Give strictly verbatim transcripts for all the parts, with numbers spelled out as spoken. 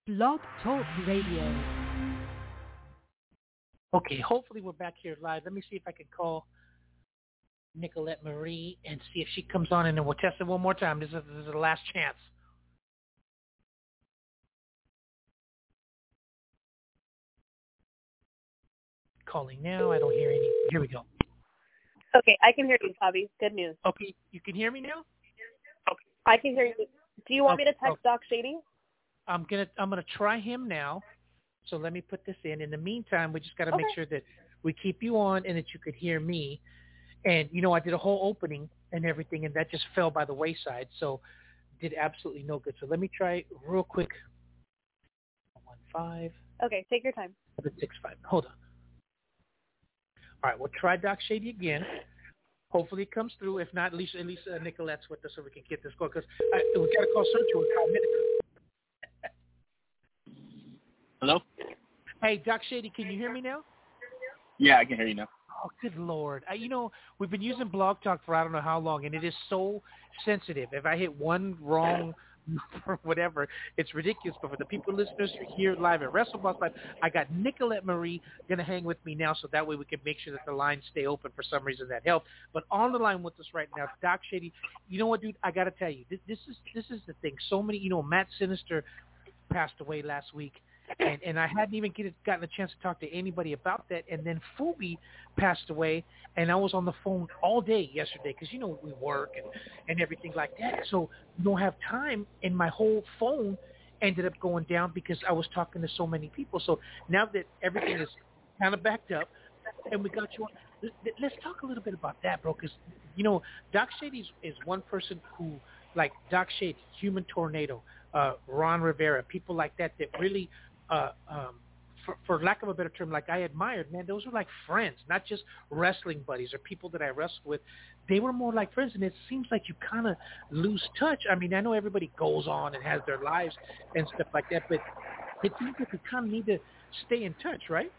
Blog Talk Radio. Okay, hopefully we're back here live. Let me see if I can call Nicolette Marie and see if she comes on, and then we'll test it one more time. This is, this is the last chance. Calling now. I don't hear any. Here we go. Okay, I can hear you, Bobby. Good news. Okay, you can hear me now? Okay. I can hear you. Do you want okay. me to text okay. Doc Shady? I'm gonna I'm gonna try him now. So let me put this in. In the meantime, we just got to okay. make sure that we keep you on and that you could hear me. And you know, I did a whole opening and everything, and that just fell by the wayside. So did absolutely no good. So let me try real quick. One five. Okay, take your time. Seven six five. Hold on. All right, we'll try Doc Shady again. Hopefully it comes through. If not, at least at least uh, Nicolette's with us so we can get this going. Because we got to call Search in five minutes. Hello? Hey, Doc Shady, can you hear me now? Yeah, I can hear you now. Oh, good Lord. I, you know, we've been using Blog Talk for I don't know how long, and it is so sensitive. If I hit one wrong or whatever, it's ridiculous. But for the people listeners here live at WrestleBoss Live, I got Nicolette Marie going to hang with me now, so that way we can make sure that the lines stay open. For some reason that helped. But on the line with us right now, Doc Shady. You know what, dude? I got to tell you, this, this is this is the thing. So many, you know, Matt Sinister passed away last week. And, and I hadn't even get, gotten a chance to talk to anybody about that. And then Fubi passed away, and I was on the phone all day yesterday because, you know, we work and, and everything like that. So you don't have time, and my whole phone ended up going down because I was talking to so many people. So now that everything is kind of backed up and we got you on, let's talk a little bit about that, bro, because, you know, Doc Shady is one person who, like Doc Shady, Human Tornado, uh, Ron Rivera, people like that that really – Uh, um, for, for lack of a better term, like I admired, man, those were like friends, not just wrestling buddies or people that I wrestled with. They were more like friends, and it seems like you kind of lose touch. I mean, I know everybody goes on and has their lives and stuff like that, but it seems like you kind of need to stay in touch, right?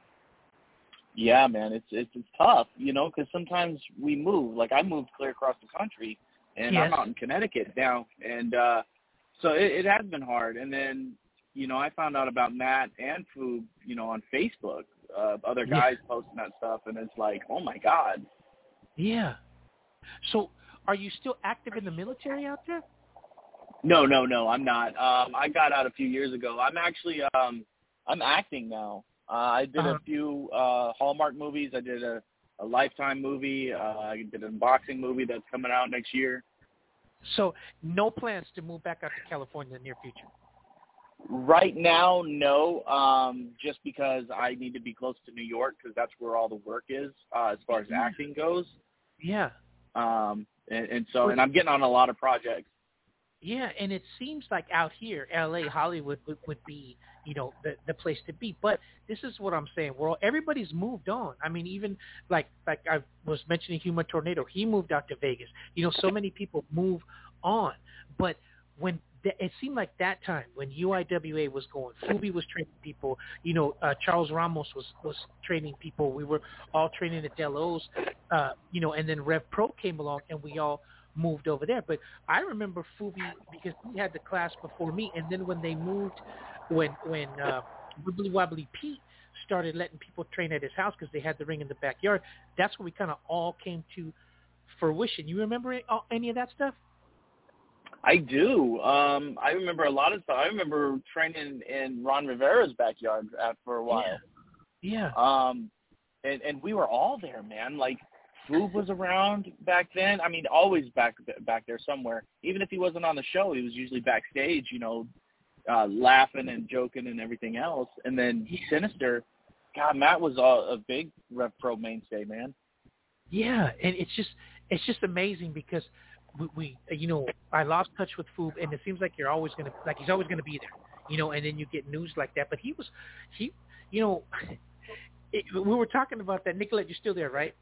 Yeah, man, it's it's, it's tough, you know, because sometimes we move. Like I moved clear across the country, and yes. I'm out in Connecticut now, and uh, so it, it has been hard. And then, you know, I found out about Matt and Foob, you know, on Facebook, uh, other guys yeah. posting that stuff, and it's like, oh, my God. Yeah. So are you still active in the military out there? No, no, no, I'm not. Um, I got out a few years ago. I'm actually, um, I'm acting now. Uh, I did uh-huh. a few uh, Hallmark movies. I did a, a Lifetime movie. Uh, I did a boxing movie that's coming out next year. So no plans to move back out to California in the near future? Right now, no, um, just because I need to be close to New York because that's where all the work is uh, as far as acting goes. Yeah. Um, and, and so, and I'm getting on a lot of projects. Yeah, and it seems like out here, L A, Hollywood would, would be, you know, the, the place to be. But this is what I'm saying. Well, everybody's moved on. I mean, even like like I was mentioning Human Tornado, he moved out to Vegas. You know, so many people move on. But when it seemed like that time when U I W A was going, Fubi was training people, you know, uh, Charles Ramos was, was training people. We were all training at Del O's, uh, you know, and then Rev Pro came along and we all moved over there. But I remember Fubi because he had the class before me. And then when they moved, when, when uh, Wibbly Wobbly Pete started letting people train at his house because they had the ring in the backyard, that's when we kind of all came to fruition. You remember it, all, any of that stuff? I do. Um, I remember a lot of stuff. I remember training in Ron Rivera's backyard for a while. Yeah. yeah. Um, and, and we were all there, man. Like, Foob was around back then. I mean, always back back there somewhere. Even if he wasn't on the show, he was usually backstage, you know, uh, laughing and joking and everything else. And then yeah. Sinister, God, Matt was a, a big Rev Pro mainstay, man. Yeah, and it's just it's just amazing because we, we you know, I lost touch with Foob, and it seems like you're always gonna like he's always gonna be there, you know. And then you get news like that. But he was, he, you know, it, we were talking about that. Nicolette, you're still there, right?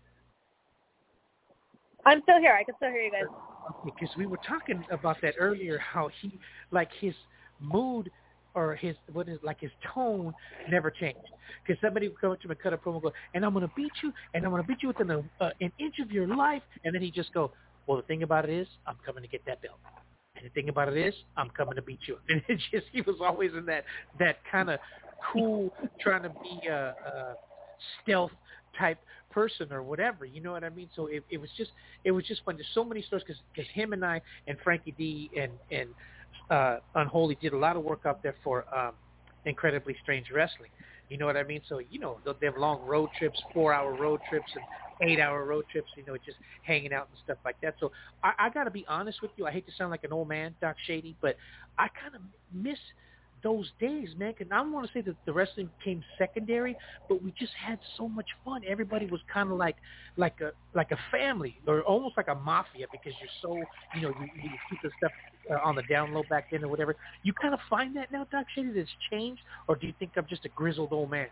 I'm still here. I can still hear you guys. Because we were talking about that earlier, how he, like his mood or his, what is like his tone never changed. Because somebody would come up to him and cut a promo and go, and I'm going to beat you, and I'm going to beat you within a, uh, an inch of your life. And then he just go, well, the thing about it is, I'm coming to get that belt. And the thing about it is, I'm coming to beat you. And it just, he was always in that, that kind of cool, trying to be a, a stealth type person or whatever. You know what I mean? So it, it was just, it was just fun. There's so many stories because because him and I and Frankie D and and uh, Unholy did a lot of work out there for um, Incredibly Strange Wrestling. You know what I mean? So, you know, they have long road trips, four-hour road trips and eight-hour road trips, you know, just hanging out and stuff like that. So I, I got to be honest with you. I hate to sound like an old man, Doc Shady, but I kind of miss those days, man. Cause I don't want to say that the wrestling became secondary, but we just had so much fun. Everybody was kind of like like a like a family or almost like a mafia because you're so, you know, you, you keep the stuff uh, on the down low back then or whatever. You kind of find that now, Doc Shady, that it's changed, or do you think I'm just a grizzled old man?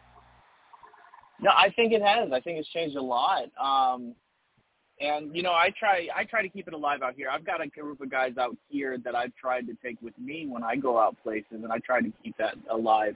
No, I think it has. I think it's changed a lot. Um, and, you know, I try I try to keep it alive out here. I've got a group of guys out here that I've tried to take with me when I go out places, and I try to keep that alive.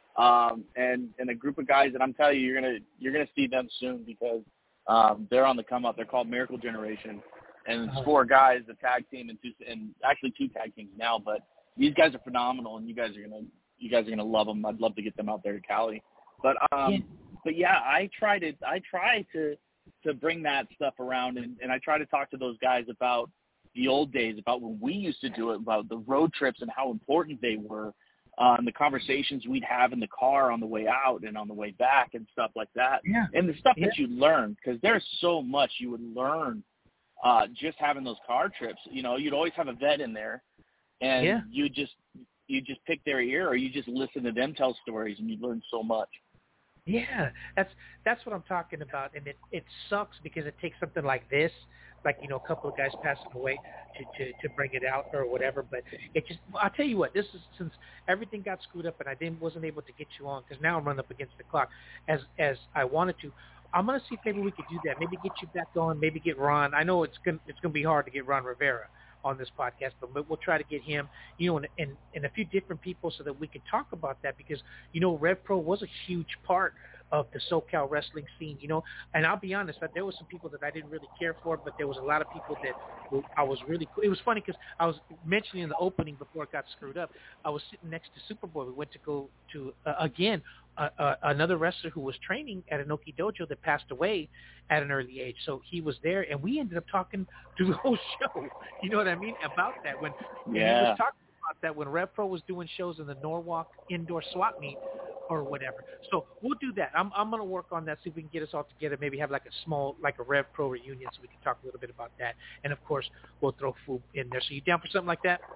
Um, and, and a group of guys that I'm telling you, you're gonna you're gonna see them soon because um, they're on the come up. They're called Miracle Generation, and it's four guys, a tag team, and two and actually two tag teams now. But these guys are phenomenal, and you guys are gonna you guys are gonna love them. I'd love to get them out there to Cali. But um, yeah. but yeah, I try to I try to. to bring that stuff around, and, and I try to talk to those guys about the old days, about when we used to do it, about the road trips and how important they were, uh, and the conversations we'd have in the car on the way out and on the way back and stuff like that. Yeah. And the stuff yeah. that you learn, because there's so much you would learn uh, just having those car trips. You know, you'd always have a vet in there, and yeah. you just you just pick their ear, or you just listen to them tell stories, and you learn so much. Yeah, that's that's what I'm talking about, and it, it sucks because it takes something like this, like, you know, a couple of guys passing away to, to, to bring it out or whatever. But it just, I'll tell you what, this is since everything got screwed up and I didn't wasn't able to get you on because now I'm running up against the clock as as I wanted to. I'm gonna see if maybe we could do that. Maybe get you back on. Maybe get Ron. I know it's gonna it's gonna be hard to get Ron Rivera on this podcast, but we'll try to get him, you know, and, and, and a few different people so that we can talk about that because, you know, Rev Pro was a huge part of the SoCal wrestling scene, you know, and I'll be honest, there were some people that I didn't really care for, but there was a lot of people that I was really cool. It was funny because I was mentioning in the opening before it got screwed up, I was sitting next to Superboy. We went to go to, uh, again, Uh, uh, another wrestler who was training at Inoki Dojo that passed away at an early age. So he was there, and we ended up talking through the whole show. You know what I mean? About that. When, when yeah. he was talking about that when Rev Pro was doing shows in the Norwalk Indoor Swap Meet or whatever. So we'll do that. I'm I'm going to work on that, see if we can get us all together, maybe have like a small, like a Rev Pro reunion so we can talk a little bit about that. And, of course, we'll throw food in there. So you down for something like that?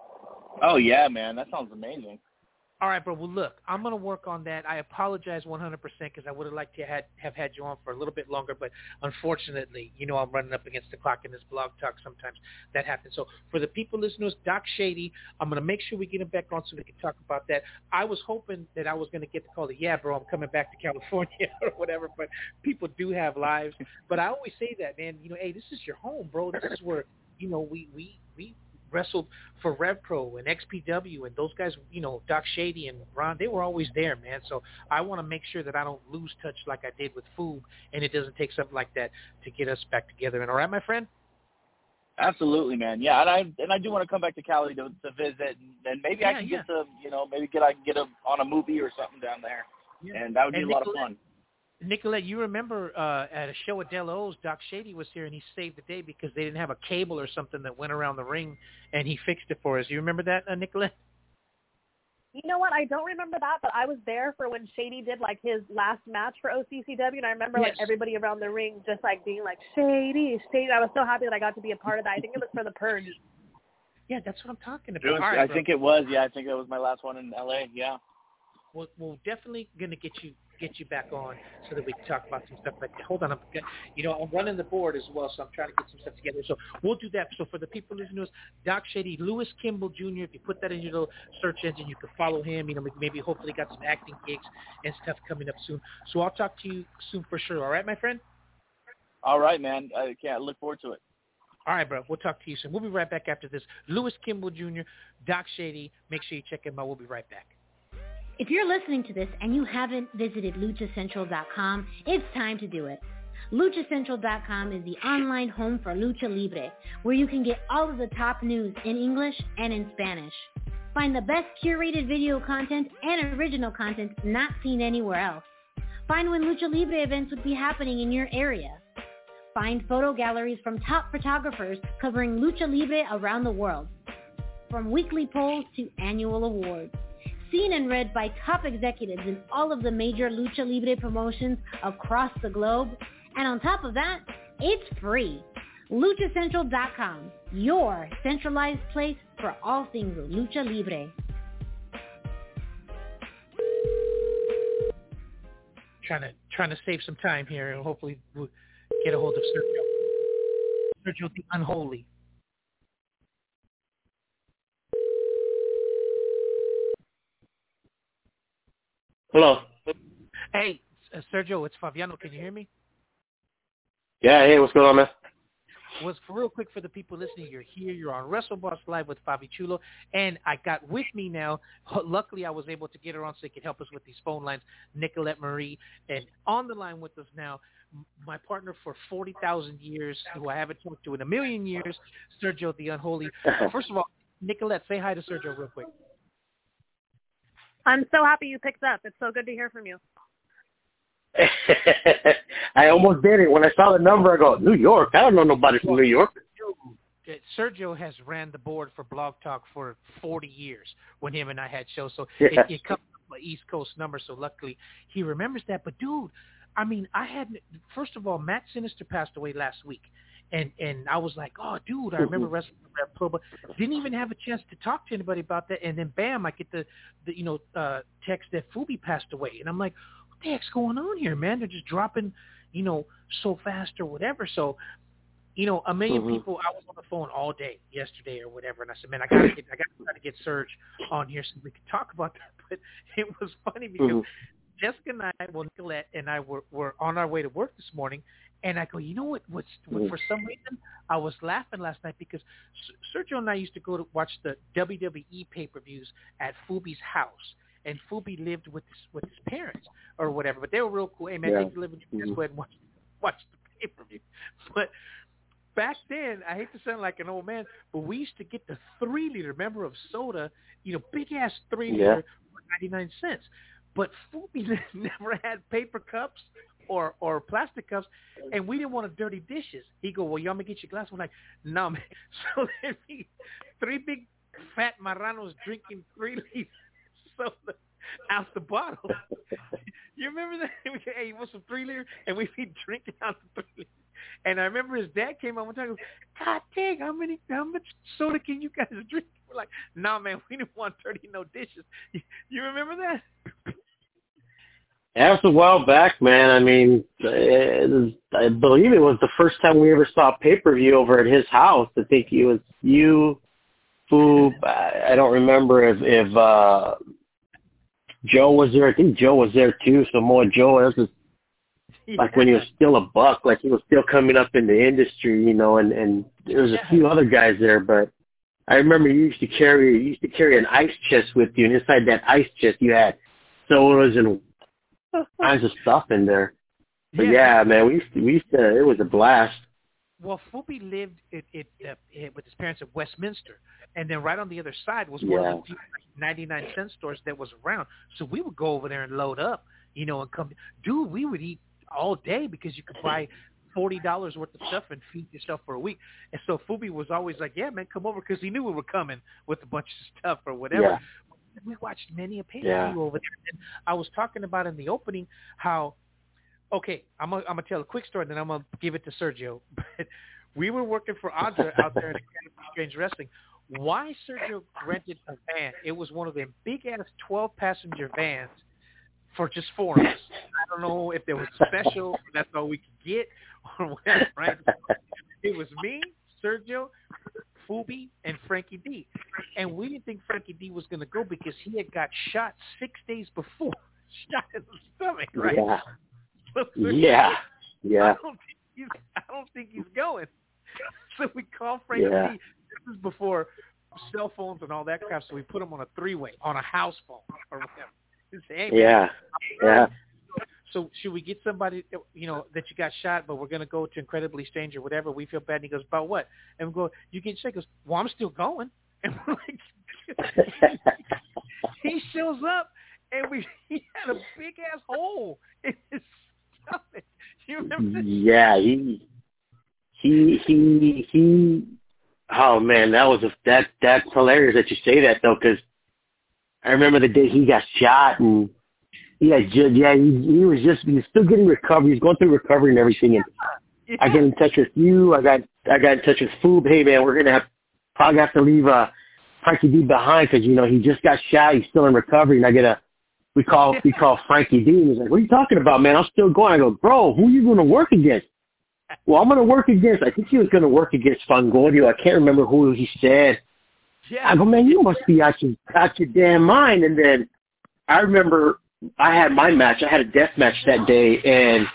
Oh, yeah, man. That sounds amazing. All right, bro. Well, look, I'm going to work on that. I apologize one hundred percent because I would have liked to have, have had you on for a little bit longer, but unfortunately, you know, I'm running up against the clock in this blog talk. Sometimes that happens. So for the people listeners, Doc Shady, I'm going to make sure we get him back on so we can talk about that. I was hoping that I was going to get the call that, yeah, bro, I'm coming back to California or whatever, but people do have lives. But I always say that, man, you know, hey, this is your home, bro. This is where, you know, we, we, we, wrestled for Rev Pro and X P W, and those guys, you know, Doc Shady and Ron, they were always there, man. So I want to make sure that I don't lose touch like I did with Foob, and it doesn't take something like that to get us back together. And all right, my friend? Absolutely, man. Yeah, and I and I do want to come back to Cali to, to visit, and, and maybe yeah, I can yeah. get to, you know, maybe get I can get a, on a movie or something down there, yeah. and that would be and a Nicolette, lot of fun. Nicolette, you remember uh, at a show at Del O's, Doc Shady was here, and he saved the day because they didn't have a cable or something that went around the ring, and he fixed it for us. You remember that, uh, Nicolette? You know what? I don't remember that, but I was there for when Shady did, like, his last match for O C C W, and I remember, yes. like, everybody around the ring just, like, being like, Shady, Shady. I was so happy that I got to be a part of that. I think it was for the Purge. Yeah, that's what I'm talking about. Was, All right, I bro. think it was. Yeah, I think that was my last one in L A. Yeah. We're, we're definitely going to get you get you back on so that we can talk about some stuff like that. Hold on. I'm, you know, I'm running the board as well, so I'm trying to get some stuff together. So we'll do that. So for the people listening to us, Doc Shady, Lewis Kimball Junior, if you put that in your little search engine, you can follow him. You know, maybe hopefully got some acting gigs and stuff coming up soon. So I'll talk to you soon for sure. All right, my friend? All right, man. I can't look forward to it. All right, bro. We'll talk to you soon. We'll be right back after this. Lewis Kimball Junior, Doc Shady. Make sure you check him out. We'll be right back. If you're listening to this and you haven't visited lucha central dot com, it's time to do it. Lucha Central dot com is the online home for Lucha Libre, where you can get all of the top news in English and in Spanish. Find the best curated video content and original content not seen anywhere else. Find when Lucha Libre events would be happening in your area. Find photo galleries from top photographers covering Lucha Libre around the world. From weekly polls to annual awards. Seen and read by top executives in all of the major Lucha Libre promotions across the globe. And on top of that, it's free. Lucha Central dot com, your centralized place for all things Lucha Libre. Trying to trying to save some time here, and hopefully we'll get a hold of Sergio. Sergio the Unholy. Hello. Hey, uh, Sergio, it's Fabiano. Can you hear me? Yeah, hey, what's going on, man? Was for real quick for the people listening, you're here, you're on WrestleBoss Live with Fabi Chulo, and I got with me now, luckily I was able to get her on so they could help us with these phone lines, Nicolette Marie, and on the line with us now, my partner for forty thousand years, who I haven't talked to in a million years, Sergio the Unholy. First of all, Nicolette, say hi to Sergio real quick. I'm so happy you picked up. It's so good to hear from you. I almost did it. When I saw the number, I go, New York? I don't know nobody from New York. Sergio has ran the board for Blog Talk for forty years when him and I had shows. So yeah. it, it comes from an East Coast number, so luckily he remembers that. But, dude, I mean, I had – first of all, Matt Sinister passed away last week. And and I was like, oh, dude, I remember wrestling Red Pro, but didn't even have a chance to talk to anybody about that. And then, bam, I get the, the you know, uh, text that Fubi passed away. And I'm like, what the heck's going on here, man? They're just dropping, you know, so fast or whatever. So, you know, a million mm-hmm. people, I was on the phone all day yesterday or whatever. And I said, man, I got to get I got to try to get Serge on here so we can talk about that. But it was funny because mm-hmm. Jessica and I, well, Nicolette and I were, were on our way to work this morning. And I go, you know what, what's, what, for some reason, I was laughing last night because Sergio and I used to go to watch the W W E pay-per-views at Fubi's house. And Fubi lived with his, with his parents or whatever. But they were real cool. Hey, man, yeah. Thanks for living with your parents. Go ahead and watch, watch the pay-per-view. But back then, I hate to sound like an old man, but we used to get the three-liter, remember, of soda, you know, big-ass three-liter yeah. for ninety-nine cents. But Fubi never had paper cups or or plastic cups, and we didn't want to dirty dishes. He go, well, y'all may get your glass. We're like, no, man. So then we, three big fat marranos drinking three liters soda out the bottle. You remember that? We said, hey, you want some three liters? And we'd be drinking out the three liters. And I remember his dad came on one time and goes, God dang, how many, how much soda can you guys drink? We're like, no, man, we didn't want dirty no dishes. You, you remember that? That was a while back, man. I mean, it was, I believe it was the first time we ever saw pay-per-view over at his house. I think it was you, Foob. I don't remember if, if uh, Joe was there. I think Joe was there too. Samoa Joe. It was yeah. like when he was still a buck, like he was still coming up in the industry, you know. And, and there was a few other guys there, but I remember you used to carry you used to carry an ice chest with you, and inside that ice chest you had sodas and kinds of stuff in there. But yeah, yeah, man, we used to, we used to, it was a blast. Well, Fubi lived it, it, uh, it, with his parents at Westminster, and then right on the other side was one yeah. of the few ninety-nine cent stores that was around. So we would go over there and load up, you know, and come. Dude, we would eat all day because you could buy forty dollars worth of stuff and feed yourself for a week. And so Fubi was always like, yeah, man, come over, because he knew we were coming with a bunch of stuff or whatever. Yeah. We watched many a pay-per-view yeah. over there. And I was talking about in the opening how, okay, I'm going to tell a quick story, and then I'm going to give it to Sergio. But we were working for Andra out there in Strange Wrestling. Why Sergio rented a van? It was one of them big-ass twelve-passenger vans for just four of us. I don't know if there was a special, that's all we could get, or whatever, right? It was me, Sergio, Fubi, and Frankie D. And we didn't think Frankie D was going to go because he had got shot six days before. Shot in the stomach, right? Yeah. So yeah. Yeah. I don't, think he's, I don't think he's going. So we called Frankie yeah. D. This is before cell phones and all that crap, so we put him on a three-way, on a house phone or whatever. Say, hey, yeah. Yeah. so should we get somebody, you know, that you got shot, but we're going to go to Incredibly Strange or whatever. We feel bad. And he goes, about what? And we go, you get shot. He goes, well, I'm still going. And we're like, he shows up, and we he had a big ass hole in his stomach. You remember this? Yeah, he, he, he, he. Oh man, that was a that that's hilarious that you say that though, because I remember the day he got shot, and he had just, yeah, he, he was just he was still getting recovery. He was going through recovery and everything. And Yeah. I get in touch with you. I got I got in touch with Foob. Hey man, we're gonna have probably have to leave uh, Frankie D behind because you know he just got shot. He's still in recovery, and I get a we call we call Frankie D. And he's like, "What are you talking about, man? I'm still going." I go, "Bro, who are you going to work against?" Well, I'm going to work against. I think he was going to work against Fangoria. I can't remember who he said. Yeah. I go, "Man, you must be out your out your damn mind." And then I remember I had my match. I had a death match that day, and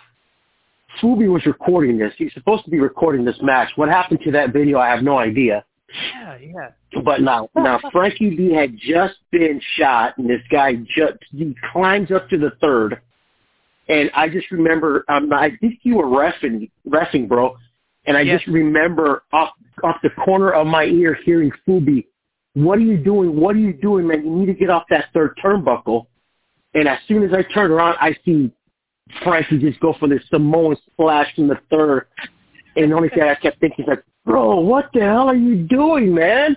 Fubi was recording this. He's supposed to be recording this match. What happened to that video, I have no idea. Yeah, yeah. But now, now Frankie D had just been shot, and this guy just he climbs up to the third, and I just remember, um, I think you were reffing, reffing, bro, and I Yes. just remember off off the corner of my ear hearing Fubi, "What are you doing? What are you doing, man? You need to get off that third turnbuckle." And as soon as I turn around, I see Frankie just go for this Samoan splash in the third. And the only thing I kept thinking is like, "Bro, what the hell are you doing, man?"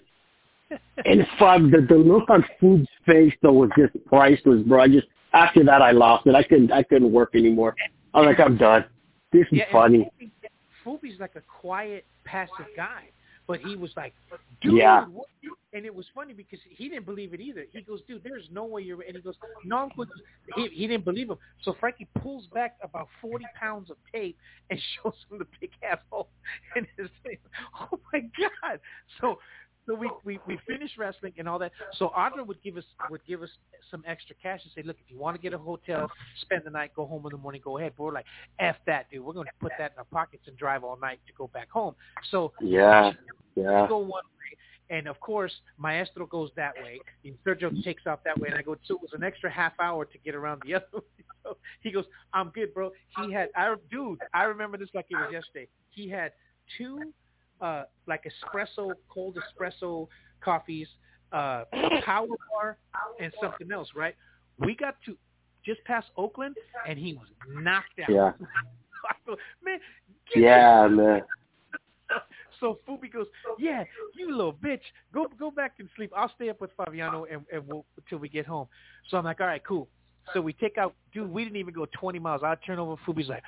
And from the, the look on Food's face though was just priceless, bro. I just after that I lost it. I couldn't I couldn't work anymore. I was like, I'm done. This is Yeah, funny. and Fubi, Fubi's like a quiet, passive guy, but he was like, "Dude, Yeah. what you-" and it was funny because he didn't believe it either. He goes, "Dude, there's no way you're," and he goes, "No, I'm good." He, he didn't believe him. So Frankie pulls back about forty pounds of tape and shows him the big asshole in his face. Oh my God! So. So we, we, we finished wrestling and all that. So Andre would give us would give us some extra cash and say, "Look, if you want to get a hotel, spend the night, go home in the morning, go ahead." But we're like, "F that, dude. We're going to put that in our pockets and drive all night to go back home." So Yeah. we Yeah. go one way, and of course Maestro goes that way, and Sergio takes off that way, and I go. So it was an extra half hour to get around the other way. So he goes, "I'm good, bro." He had, I dude, I remember this like it was yesterday. He had two. Uh, like espresso, cold espresso coffees, uh, power bar, and something else, right? We got to just past Oakland, and he was knocked out. Yeah. I go, man, get Yeah, man. So Fubi goes, "Yeah, you little bitch, go go back and sleep. I'll stay up with Fabiano and, and we'll until we get home." So I'm like, "All right, cool." So we take out, dude. We didn't even go twenty miles. I turn over. Fubi's like,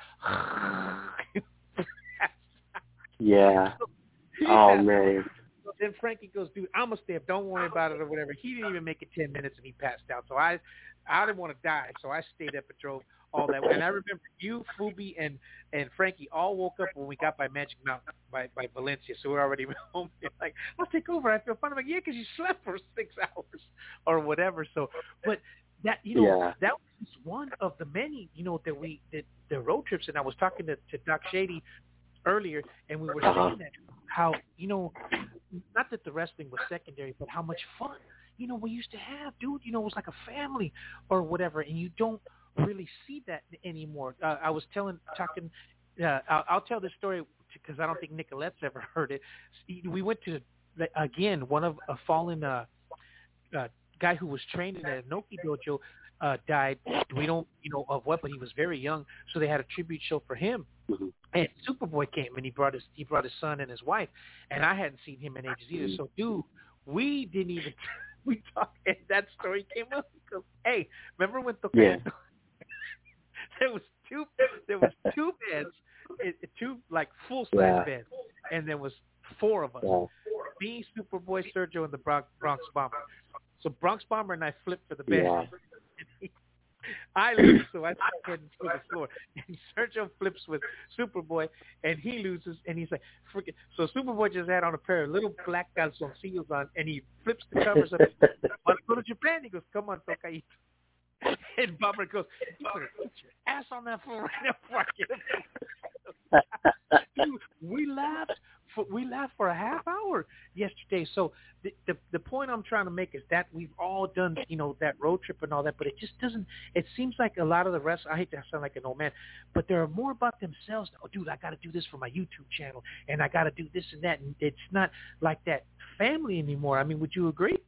Yeah. He Oh passed. man. So then Frankie goes, "Dude, I'm gonna stay up. Don't worry about it or whatever." He didn't even make it ten minutes and he passed out. So I, I didn't want to die, so I stayed up and drove all that way. And I remember you, Fubi, and and Frankie all woke up when we got by Magic Mountain by by Valencia. So we're already home. They're like, "I'll take over. I feel fine." I'm like, "Yeah, because you slept for six hours or whatever." So, but that you know Yeah. that was just one of the many you know that we did the road trips. And I was talking to to Doc Shady earlier, and we were Uh-huh. saying that how, you know, not that the wrestling was secondary, but how much fun, you know, we used to have, dude. You know, it was like a family or whatever, and you don't really see that anymore. Uh, I was telling, talking, uh, I'll, I'll tell this story because I don't think Nicolette's ever heard it. We went to, again, one of a fallen uh, uh, guy who was trained in a Inoki dojo uh, died. We don't, you know, of what, but he was very young, so they had a tribute show for him. Mhm. And Superboy came and he brought his he brought his son and his wife, and I hadn't seen him in ages either. So, dude, we didn't even we talked, and that story came up because, hey, remember when the Yeah. there was two there was two beds, it, two like full size Yeah. beds, and there was four of us, Yeah. me, Superboy, Sergio, and the Bronx, Bronx Bomber. So Bronx Bomber and I flipped for the bed. Yeah. I lose, so I start heading to the floor. And Sergio flips with Superboy, and he loses, and he's like, "Freaking!" So Superboy just had on a pair of little black calzoncillos on, and he flips the covers up. "Want to go to Japan?" He goes, "Come on, Tokaito." And Bomber goes, "You better put your ass on that floor right now before I get him." Dude, we laughed for, we laughed for a half hour yesterday. So the, the the point I'm trying to make is that we've all done, you know, that road trip and all that, but it just doesn't. It seems like a lot of the rest. I hate to sound like an old man, but they're more about themselves. Oh, dude, I got to do this for my YouTube channel, and I got to do this and that, and it's not like that family anymore. I mean, would you agree?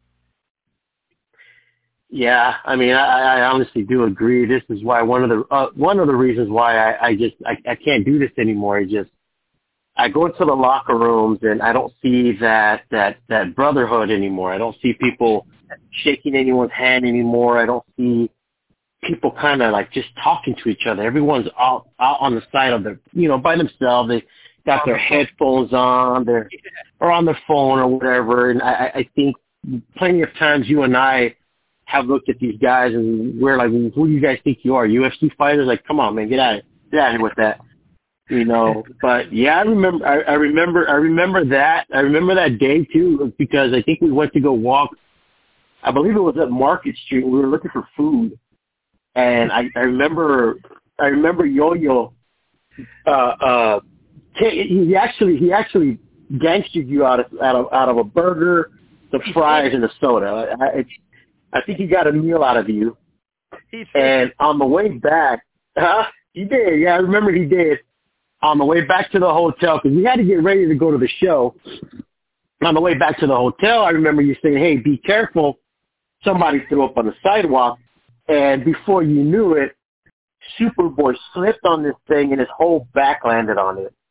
Yeah, I mean, I, I honestly do agree. This is why one of the uh, one of the reasons why I, I just I, I can't do this anymore. Is just I go into the locker rooms and I don't see that that that brotherhood anymore. I don't see people shaking anyone's hand anymore. I don't see people kind of like just talking to each other. Everyone's out out on the side of their, you know, by themselves. They got their headphones on, they're or on their phone or whatever. And I, I think plenty of times you and I have looked at these guys and we're like, who do you guys think you are? U F C fighters? Like, come on, man, get out of get out of here with that, you know. But yeah, I remember, I, I remember, I remember that. I remember that day too, because I think we went to go walk. I believe it was at Market Street. We were looking for food, and I, I remember, I remember Yo-Yo. Uh, uh, he actually, he actually gangstered you out of out of out of a burger, the fries, and the soda. I, it's I think he got a meal out of you. And on the way back, huh? He did. Yeah, I remember he did. On the way back to the hotel, because we had to get ready to go to the show. On the way back to the hotel, I remember you saying, hey, be careful. Somebody threw up on the sidewalk. And before you knew it, Superboy slipped on this thing and his whole back landed on it.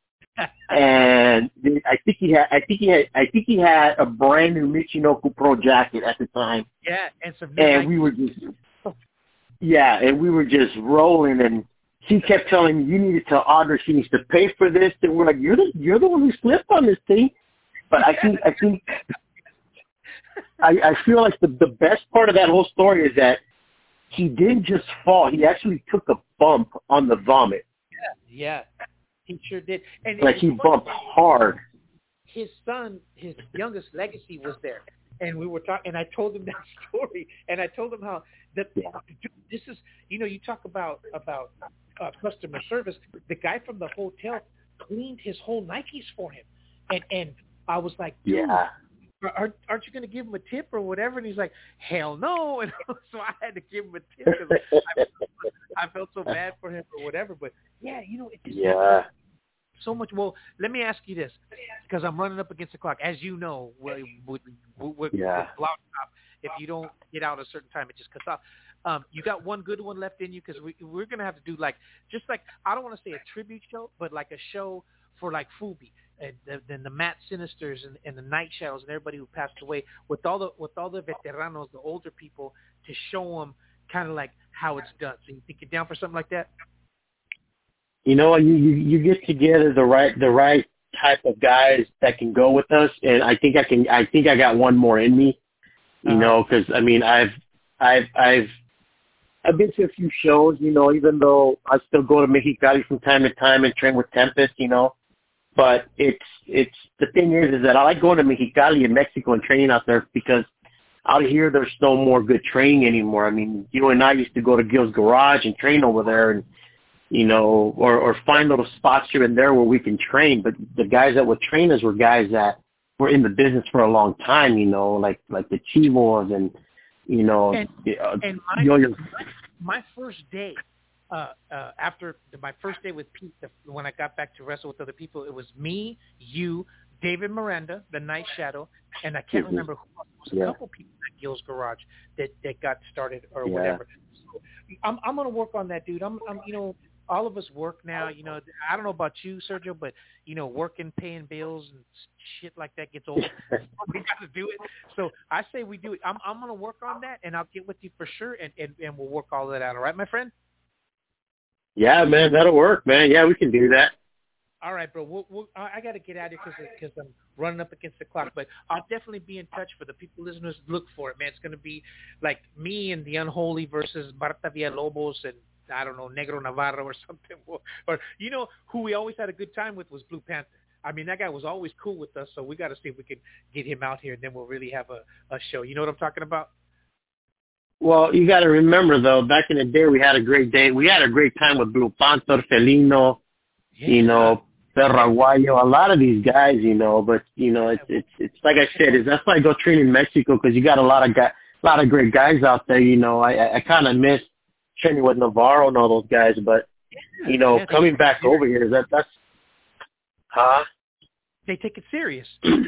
And I think he had, I think he had, I think he had a brand new Michinoku Pro jacket at the time. Yeah, and some. And we were just, yeah, and we were just rolling. And she kept telling me, "You need to tell Audrey she needs to pay for this." And we're like, "You're the, you're the one who slipped on this thing." But I think, I think, I, I feel like the the best part of that whole story is that he didn't just fall; he actually took a bump on the vomit. Yeah, yeah. He sure did. And like he bumped hard. His son, his youngest Legacy, was there, and we were talking. And I told him that story, and I told him how that yeah. this is. You know, you talk about about uh, customer service. The guy from the hotel cleaned his whole Nikes for him, and and I was like, dude, yeah. Aren't, aren't you going to give him a tip or whatever? And he's like, hell no. And so I had to give him a tip because I, I felt so bad for him or whatever. But, yeah, you know, it just yeah. so much. Well, let me ask you this, because I'm running up against the clock. As you know, with, with, with, yeah. with Blog Top, if you don't get out a certain time, it just cuts off. Um, you got one good one left in you, because we, we're going to have to do, like, just like, I don't want to say a tribute show, but like a show for, like, Fubi. And then the Matt Sinisters and, and the Night Shadows and everybody who passed away, with all the with all the veteranos, the older people, to show them kind of like how it's done. So you think you're down for something like that? You know, you, you you get together the right the right type of guys that can go with us, and I think I can. I think I got one more in me. You uh-huh. know, because I mean, I've I've I've I've been to a few shows. You know, even though I still go to Mexicali from time to time and train with Tempest. You know. But it's it's the thing is is that I like going to Mexicali in Mexico and training out there, because out here there's no more good training anymore. I mean, you and I used to go to Gil's Garage and train over there, and you know, or or find little spots here and there where we can train. But the guys that would train us were guys that were in the business for a long time. You know, like like the Chivos and you know, and, uh, and my, Yo-Yo. my first day. Uh, uh, after the, my first day with Pete, the, when I got back to wrestle with other people, it was me, you, David Miranda, the Night Shadow, and I can't remember who else. It was a yeah. couple people at Gil's Garage that, that got started or yeah. whatever. So I'm I'm gonna work on that, dude. I'm I'm you know all of us work now. You know I don't know about you, Sergio, but you know working, paying bills and shit like that gets old. We got to do it. So I say we do it. I'm I'm gonna work on that, and I'll get with you for sure, and and, and we'll work all that out. All right, my friend. Yeah, man, that'll work, man. Yeah, we can do that. All right, bro. We'll, we'll, I got to get out of here because I'm running up against the clock. But I'll definitely be in touch for the people listeners. Look for it, man. It's going to be like me and the Unholy versus Marta Villalobos and, I don't know, Negro Navarro or something. Or, or, you know, who we always had a good time with was Blue Panther. I mean, that guy was always cool with us, so we got to see if we can get him out here, and then we'll really have a, a show. You know what I'm talking about? Well, you got to remember, though, back in the day, we had a great day. We had a great time with Blue Panther, Felino, yeah. you know, Perro Aguayo, a lot of these guys, you know. But you know, it's it's it's like I said, is that's why I go train in Mexico because you got a lot of guys, a lot of great guys out there. You know, I I, I kind of miss training with Navarro and all those guys, but you know, yeah, coming back over here, that that's huh? They take it serious.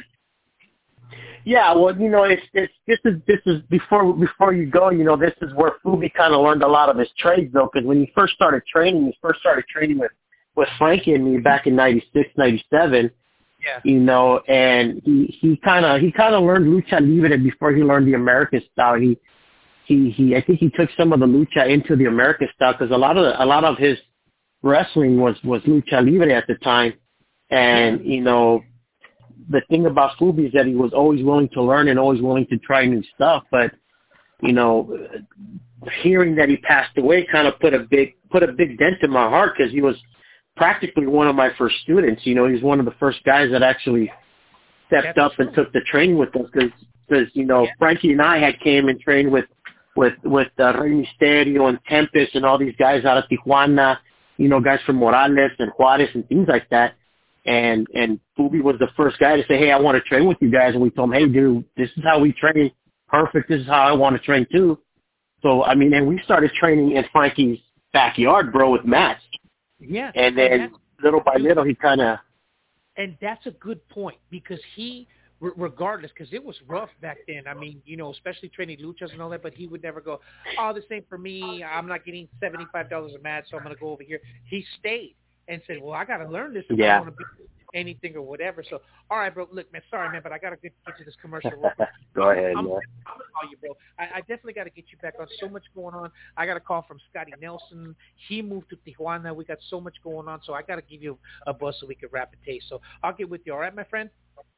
Yeah, well, you know, it's it's this is this is before before you go, you know, this is where Fubi kind of learned a lot of his trades though, because when he first started training, he first started training with with Frankie and me back in ninety-six, ninety-seven. Yeah. You know, and he he kind of he kind of learned lucha libre before he learned the American style. He he he I think he took some of the lucha into the American style because a lot of the, a lot of his wrestling was was lucha libre at the time, and you know. The thing about Fubi is that he was always willing to learn and always willing to try new stuff. But, you know, hearing that he passed away kind of put a big put a big dent in my heart because he was practically one of my first students. You know, he was one of the first guys that actually stepped That's up true. and took the training with us because, you know, yeah. Frankie and I had came and trained with with with uh, Rey Mysterio and Tempest and all these guys out of Tijuana, you know, guys from Morales and Juarez and things like that. And and Fubi was the first guy to say, hey, I want to train with you guys. And we told him, hey, dude, this is how we train. Perfect. This is how I want to train, too. So, I mean, and we started training in Frankie's backyard, bro, with mats. Yeah. And then and little by little, he kind of. And that's a good point because he, regardless, because it was rough back then. I mean, you know, especially training luchas and all that, but he would never go, oh, this ain't for me. I'm not getting seventy-five dollars a mat, so I'm going to go over here. He stayed. And said, well, I got to learn this if yeah. I want to be anything or whatever. So, all right, bro, look, man, sorry, man, but I got to get, get to this commercial real quick. Go ahead, I'm, yeah. I'm going to call you, bro. I, I definitely got to get you back on. So much going on. I got a call from Scotty Nelson. He moved to Tijuana. We got so much going on, so I got to give you a buzz so we can rapid taste. So I'll get with you, all right, my friend?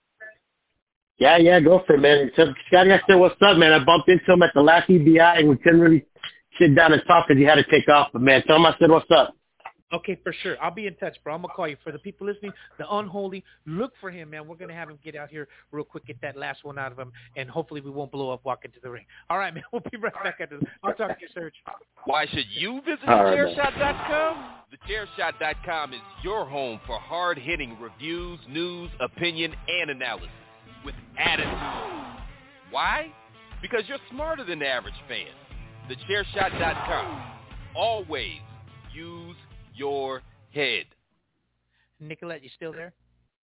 Yeah, yeah, go for it, man. So, Scotty, I said, what's up, man? I bumped into him at the last E B I, and we couldn't really sit down and talk because he had to take off. But, man, tell him I said, what's up? Okay, for sure. I'll be in touch, bro. I'm going to call you. For the people listening, the Unholy, look for him, man. We're going to have him get out here real quick, get that last one out of him, and hopefully we won't blow up walking to the ring. All right, man. We'll be right back after this. I'll talk to you, Serge. Why should you visit the chair shot dot com? the chair shot dot com is your home for hard-hitting reviews, news, opinion, and analysis with attitude. Why? Because you're smarter than the average fan. the chair shot dot com. Always use your head. Nicolette, you still there?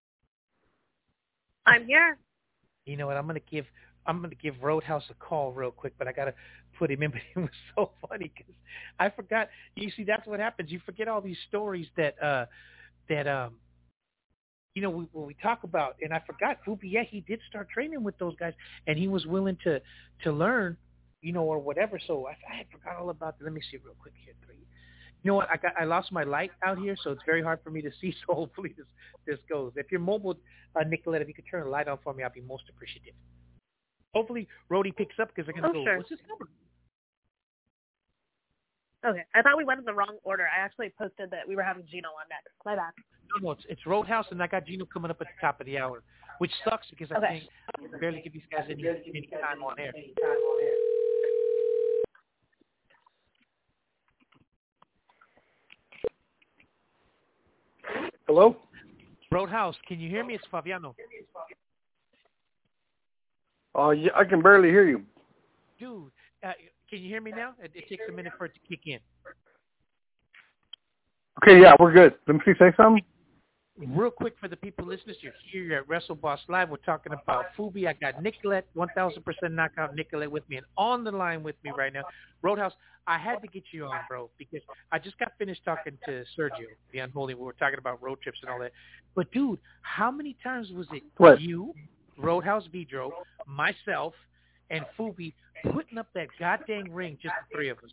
I'm here. You know what? I'm gonna give I'm gonna give Roadhouse a call real quick, but I gotta put him in. But it was so funny because I forgot. You see, that's what happens. You forget all these stories that uh, that um, you know, we, when we talk about. And I forgot Fubi. Yeah, he did start training with those guys, and he was willing to to learn, you know, or whatever. So I, I forgot all about that. Let me see real quick here. Three. You know what? I got I lost my light out here, so it's very hard for me to see. So hopefully this this goes. If you're mobile, uh, Nicolette, if you could turn the light on for me, I'd be most appreciative. Hopefully Rody picks up because they're gonna oh, go. Sure. What's his number? Okay, I thought we went in the wrong order. I actually posted that we were having Gino on next. My bad. No, no, it's, it's Roadhouse, and I got Gino coming up at the top of the hour, which sucks because I okay. think I can barely give these guys any any time on air. Hello? Roadhouse, can you hear me? It's Fabiano. Uh, yeah, I can barely hear you. Dude, uh, can you hear me now? It, it takes a minute for it to kick in. Okay, yeah, we're good. Let me see, say something. Real quick for the people listeners, you're here at WrestleBoss Live. We're talking about Fubi. I got Nicolette, one thousand percent knockout Nicolette with me, and on the line with me right now. Roadhouse, I had to get you on, bro, because I just got finished talking to Sergio, the Unholy. We were talking about road trips and all that. But, dude, how many times was it what? you, Roadhouse Vidro, myself, and Fubi putting up that goddamn ring, just the three of us?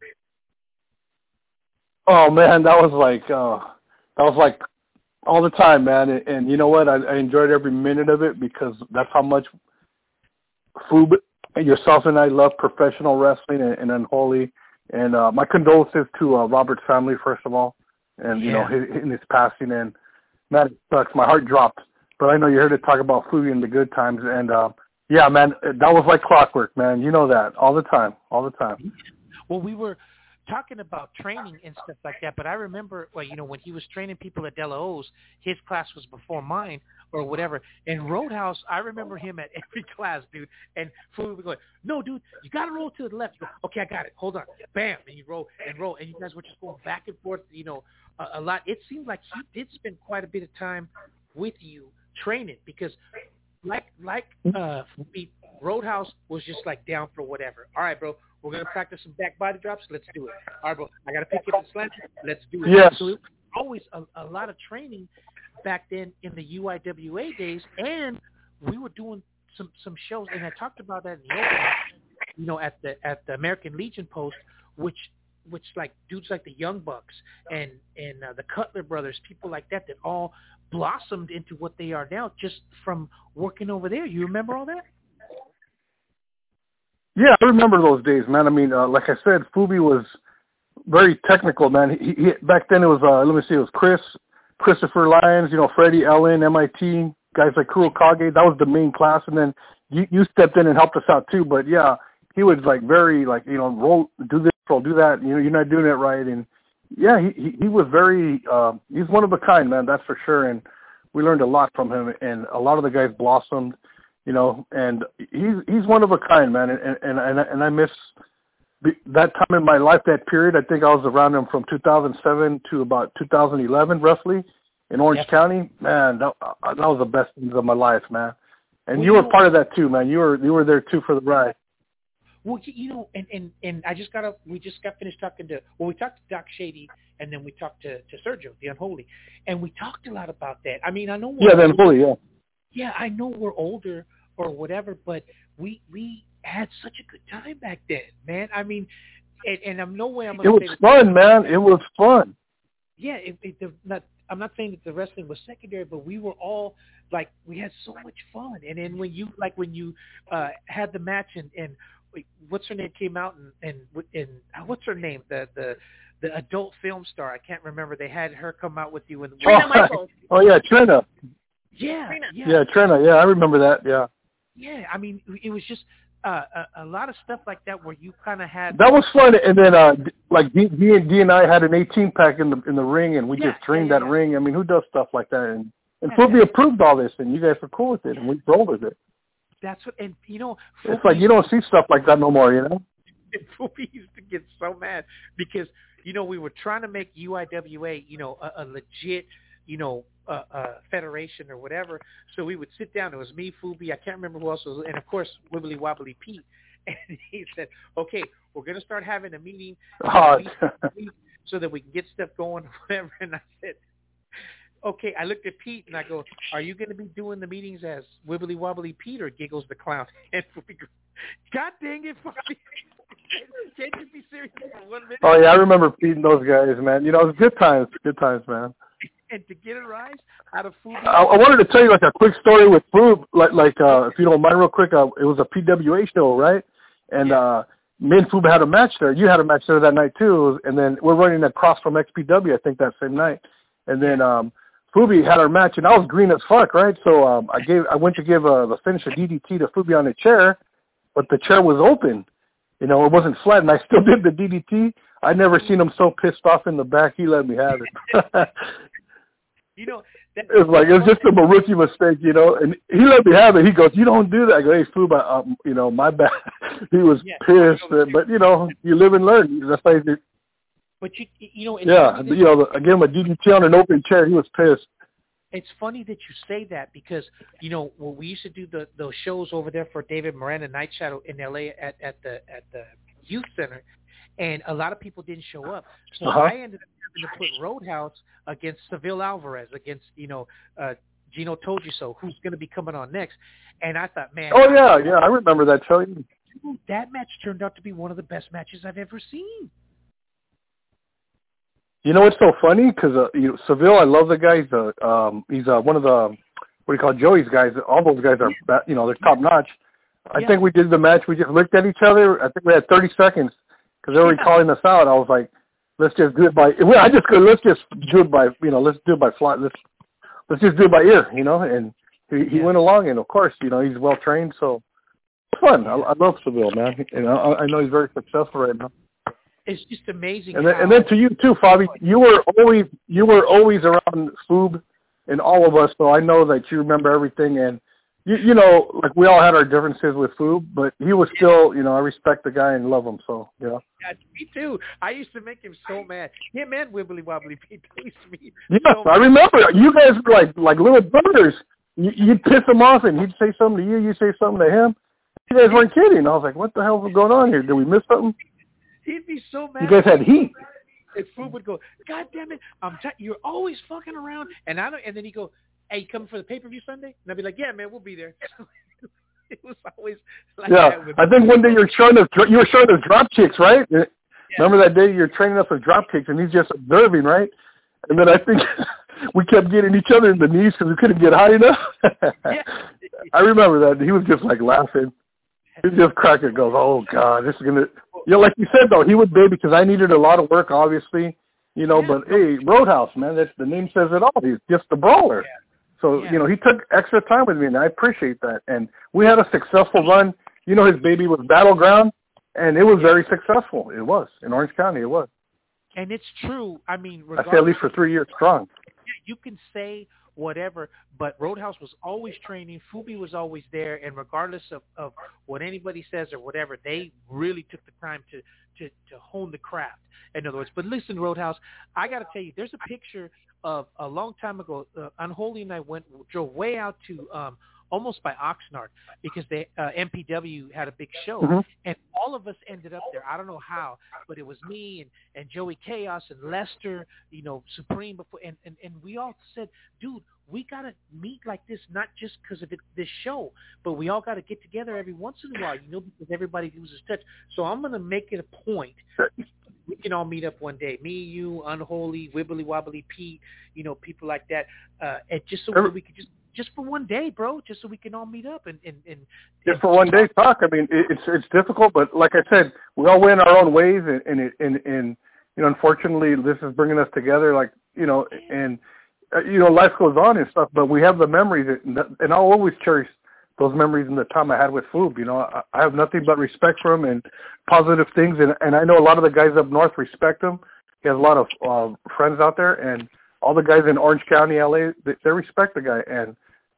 Oh, man, that was like, uh, that was like, all the time, man, and, and you know what? I, I enjoyed every minute of it because that's how much Foob, yourself, and I love professional wrestling and, and Unholy. And uh, my condolences to uh, Robert's family, first of all, and you yeah. know, his, in his passing. And man, it sucks. My heart dropped. But I know you're here to talk about Foob and the good times. And uh, yeah, man, that was like clockwork, man. You know that all the time, all the time. Well, we were. talking about training and stuff like that, but I remember, well, you know, when he was training people at De La O's, his class was before mine or whatever. And Roadhouse, I remember him at every class, dude. And Food would be going, no, dude, you got to roll to the left. You go, okay, I got it. Hold on. Bam. And you roll and roll. And you guys were just going back and forth, you know, a, a lot. It seemed like he did spend quite a bit of time with you training because like, like uh, Roadhouse was just like down for whatever. All right, bro. We're going to practice some back body drops. Let's do it. All right, bro. I got to pick up the slant. Let's do it. Yes. So it was always a, a lot of training back then in the U I W A days, and we were doing some, some shows, and I talked about that in the open, you know, at the at the American Legion post, which which like dudes like the Young Bucks and and uh, the Cutler brothers, people like that, that all blossomed into what they are now just from working over there. You remember all that? Yeah, I remember those days, man. I mean, uh, like I said, Fubi was very technical, man. He, he, back then it was, uh, let me see, it was Chris, Christopher Lyons, you know, Freddie Ellen, M I T, guys like Kurokage. That was the main class, and then you, you stepped in and helped us out too. But yeah, he was like very like, you know, roll, do this, roll, do that. You know, you're not doing it right, and yeah, he he, he was very, uh, he's one of a kind, man. That's for sure. And we learned a lot from him, and a lot of the guys blossomed. You know, and he's he's one of a kind, man, and and and I, and I miss that time in my life, that period. I think I was around him from two thousand seven to about two thousand eleven, roughly, in Orange yep. County. Man, that, that was the best things of my life, man. And well, you were know, part of that too, man. You were you were there too for the ride. Well, you know, and and, and I just got up. We just got finished talking to. Well, we talked to Doc Shady, and then we talked to to Sergio, the Unholy, and we talked a lot about that. I mean, I know. We're yeah, the Unholy, yeah. Yeah, I know we're older or whatever, but we we had such a good time back then, man. I mean, and, and I'm no way I'm gonna It say was fun, man. It was fun. Yeah, it, it, the, not, I'm not saying that the wrestling was secondary, but we were all like, we had so much fun. And then when you like when you uh, had the match and and what's her name came out and and and uh, what's her name the the the adult film star, I can't remember. They had her come out with you and Trina oh, Michaels. Oh yeah, Trina. Yeah, Trina. yeah, yeah, Trina. Yeah, I remember that. Yeah. Yeah, I mean, it was just uh, a, a lot of stuff like that where you kind of had. That was fun, and then uh, like D, D and D and I had an eighteen pack in the in the ring, and we yeah, just trained yeah, that yeah. ring. I mean, who does stuff like that? And and yeah, Fubi yeah. approved all this, and you guys were cool with it, and we rolled with it. That's what, and you know, it's like you don't see stuff like that no more, you know. And Fubi used to get so mad because you know we were trying to make U I W A, you know, a, a legit, you know. Uh, uh, federation or whatever. So we would sit down. It was me, Fubi. I can't remember who else was, and of course Wibbly Wobbly Pete. And he said, "Okay, we're going to start having a meeting oh. so that we can get stuff going, or whatever." And I said, "Okay." I looked at Pete and I go, "Are you going to be doing the meetings as Wibbly Wobbly Pete or Giggles the Clown?" And Fubi goes, "God dang it, Fubi! Can't you be serious for one minute?" Oh yeah, I remember Pete and those guys, man. You know, it was good times. Good times, man. And to get a rise out of Fubi. I, I wanted to tell you like a quick story with Fub, like like uh, if you don't mind, real quick. Uh, it was a P W A show, right? And yeah. uh, me and Fub had a match there. You had a match there that night too. And then we're running across from X P W, I think that same night. And then um, Fubi had our match, and I was green as fuck, right? So um, I gave I went to give uh, the finisher D D T to Fubi on the chair, but the chair was open. You know, it wasn't flat, and I still did the D D T. I never seen him so pissed off in the back. He let me have it. You know, that, it was like, it was just a rookie mistake, you know, and he let me have it. He goes, "You don't do that." I go, "Hey, Fub, um, you know, my bad." He was yeah, pissed, uh, but, you know, you live and learn. That's how you do. But, you you know. It's yeah, you know, I gave him a D D T on an open chair. He was pissed. It's funny that you say that because, you know, when we used to do the those shows over there for David Miranda Night Shadow in L A at, at the at the youth center, and a lot of people didn't show up. So uh-huh. I ended up having to put Roadhouse against Seville Alvarez, against, you know, uh, Gino Told You So, who's going to be coming on next. And I thought, man. Oh, yeah, yeah, I remember that show. That match turned out to be one of the best matches I've ever seen. You know what's so funny? Because uh, you know, Seville, I love the guy. He's, uh, um, he's uh, one of the, what do you call it, Joey's guys. All those guys are, yeah. you know, they're top-notch. I yeah. think we did the match. We just looked at each other. I think we had thirty seconds because they were yeah. calling us out. I was like, let's just do it by, I just go, let's just do it by, you know, let's do it by fly. Let's, let's just do it by ear, you know. And he, he yeah. went along, and of course, you know, he's well-trained. So it's fun. I, I love Seville, man. And I, I know he's very successful right now. It's just amazing. And then, how... and then to you too, Fabi. You were always you were always around Foob and all of us, so I know that you remember everything. And you, you know, like we all had our differences with Foob, but he was still, you know, I respect the guy and love him. So you know. Yeah, me too. I used to make him so mad. Him and Wibbly Wobbly Pete used to be. Yeah, so I remember. You guys were like like little brothers. You, you'd piss him off, and he'd say something to you. You say something to him. You guys weren't kidding. I was like, what the hell is going on here? Did we miss something? He'd be so mad. You guys had heat. And Foob would go, God damn it, I'm t- you're always fucking around. And I don't. And then he'd go, hey, you coming for the pay-per-view Sunday? And I'd be like, yeah, man, we'll be there. It was always like yeah, that. With I think one day you were showing us, you were showing us drop kicks, right? Yeah. Remember that day you were training us with drop kicks, and he's just observing, right? And then I think we kept getting each other in the knees because we couldn't get high enough. Yeah. I remember that. He was just like laughing. He just cracking, goes, oh, God, this is going to, you know, like you said, though, he would be because I needed a lot of work, obviously, you know, yeah. but, hey, Roadhouse, man, that's the name says it all. He's just a brawler. Yeah. So, yeah. you know, he took extra time with me, and I appreciate that. And we had a successful run. You know, his baby was Battleground, and it was very successful. It was. In Orange County, it was. And it's true. I mean, I say at least for three years strong. You can say whatever, but Roadhouse was always training. Fubi was always there, and regardless of, of what anybody says or whatever, they really took the time to, to, to hone the craft, in other words. But listen, Roadhouse, I got to tell you, there's a picture of a long time ago. Uh, Unholy and I went, drove way out to um, almost by Oxnard because they uh, M P W had a big show, mm-hmm. and all of us ended up there. I don't know how, but it was me and, and Joey Chaos and Lester, you know, Supreme before, and, and, and we all said, dude, we got to meet like this, not just because of it, this show, but we all got to get together every once in a while, you know, because everybody loses touch. So I'm going to make it a point. We can all meet up one day. Me, you, Unholy, Wibbly Wobbly Pete, you know, people like that. Uh, and just so we could just, just for one day, bro, just so we can all meet up and, and, and just for one day talk. I mean, it's it's difficult, but like I said, we all went our own ways, and and it, and, and you know, unfortunately, this is bringing us together. Like you know, and uh, you know, life goes on and stuff, but we have the memories, and, and I'll always cherish those memories in the time I had with Foob. You know, I, I have nothing but respect for him and positive things, and and I know a lot of the guys up north respect him. He has a lot of uh, friends out there, and all the guys in Orange County, L A, they, they respect the guy, and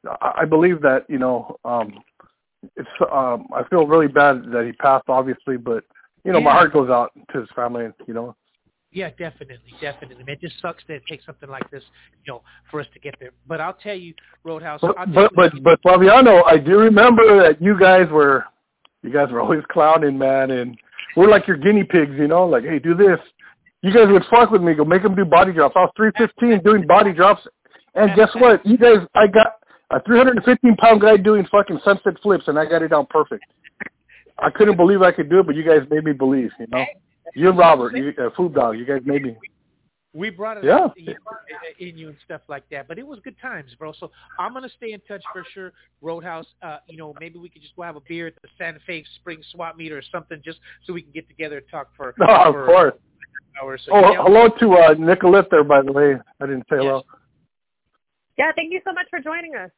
I believe that, you know, um, it's. Um, I feel really bad that he passed, obviously, but you know, yeah. my heart goes out to his family, and you know. Yeah, definitely, definitely, man. It just sucks that it takes something like this, you know, for us to get there. But I'll tell you, Roadhouse. But I'll but but, but Fabiano, I do remember that you guys were, you guys were always clowning, man, and we're like your guinea pigs, you know, like, hey, do this. You guys would fuck with me, go make them do body drops. I was three fifteen doing body drops, and guess what? You guys, I got a three hundred fifteen pound guy doing fucking sunset flips, and I got it down perfect. I couldn't believe I could do it, but you guys made me believe, you know. You and Robert, you, uh, Food Dog, you guys made me. We brought it yeah. up in, in you and stuff like that, but it was good times, bro. So I'm going to stay in touch for sure. Roadhouse, uh, you know, maybe we could just go have a beer at the Santa Fe Spring Swap Meet or something just so we can get together and talk for, no, for of course. hours. So, oh, you know, hello to uh, Nicolette there, by the way. I didn't say yes. hello. Yeah, thank you so much for joining us.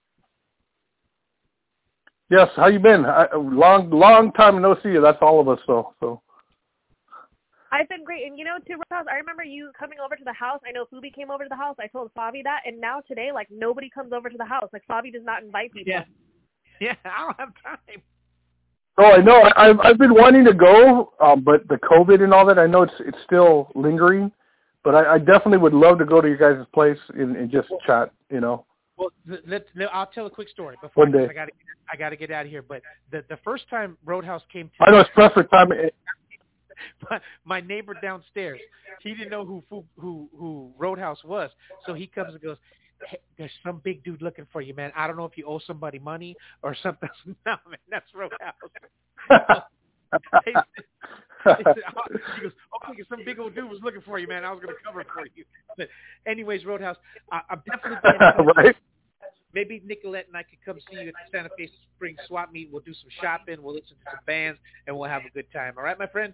Yes, how you been? I, long, long time no see you. That's all of us, so. so. I've been great. And, you know, to Roadhouse, I remember you coming over to the house. I know Fubi came over to the house. I told Fabi that. And now today, like, nobody comes over to the house. Like, Fabi does not invite people. Yeah, yeah I don't have time. Oh, I know. I've, I've been wanting to go, um, but the COVID and all that, I know it's it's still lingering. But I, I definitely would love to go to your guys' place and, and just chat, you know. Well, let, let, I'll tell a quick story before One day. I got to I got to get out of here. But the the first time Roadhouse came to, I know it's perfect time. my, my neighbor downstairs, he didn't know who who who Roadhouse was, so he comes and goes, hey, "There's some big dude looking for you, man. I don't know if you owe somebody money or something." No, man, that's Roadhouse. He said, oh, he goes, "Okay, some big old dude was looking for you, man. I was going to cover for you." But anyways, Roadhouse, I, I'm definitely going right. Maybe Nicolette and I could come see you at the Santa Fe Spring Swap Meet. We'll do some shopping. We'll listen to some bands, and we'll have a good time. All right, my friend?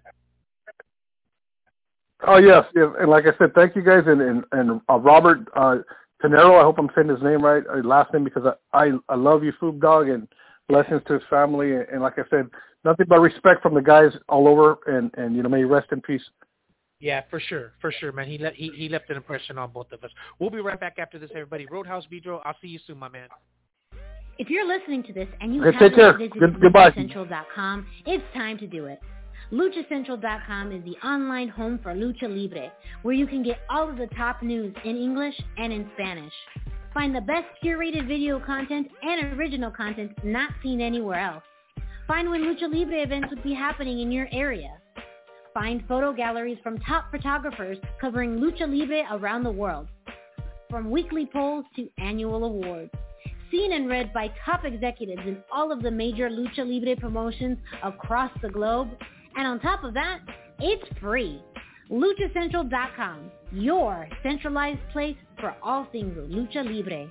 Oh, yes. yes. And like I said, thank you guys. And, and, and uh, Robert uh, Tenero, I hope I'm saying his name right, uh, last name, because I, I, I love you, Food Dog, and blessings to his family. And, and like I said, nothing but respect from the guys all over. And, and you know, may you rest in peace. Yeah, for sure, for sure, man. He, le- he, he left an impression on both of us. We'll be right back after this, everybody. Roadhouse Vidro, I'll see you soon, my man. If you're listening to this and you Okay, haven't take care. visited Good- goodbye. Lucha Central dot com, it's time to do it. Lucha Central dot com is the online home for Lucha Libre, where you can get all of the top news in English and in Spanish. Find the best curated video content and original content not seen anywhere else. Find when Lucha Libre events would be happening in your area. Find photo galleries from top photographers covering Lucha Libre around the world. From weekly polls to annual awards. Seen and read by top executives in all of the major Lucha Libre promotions across the globe. And on top of that, it's free. Lucha Central dot com, your centralized place for all things Lucha Libre.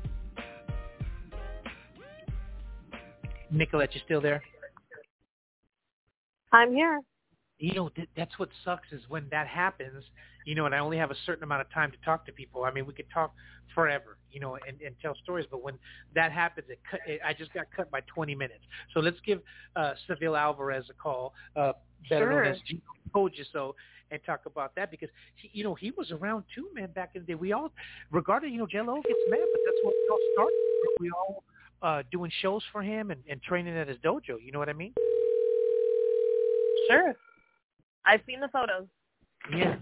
Nicolette, you still there? I'm here. You know, th- that's what sucks is when that happens, you know, and I only have a certain amount of time to talk to people. I mean, we could talk forever, you know, and, and tell stories, but when that happens, it cut, it, I just got cut by twenty minutes. So let's give uh, Seville Alvarez a call, uh, better Sure. known as Gino Told You So, and talk about that because, he, you know, he was around too, man, back in the day. We all, regarding, you know, Jello gets mad, but that's what we all started. We all uh, doing shows for him and, and training at his dojo, you know what I mean? Sure. I've seen the photos. Yeah.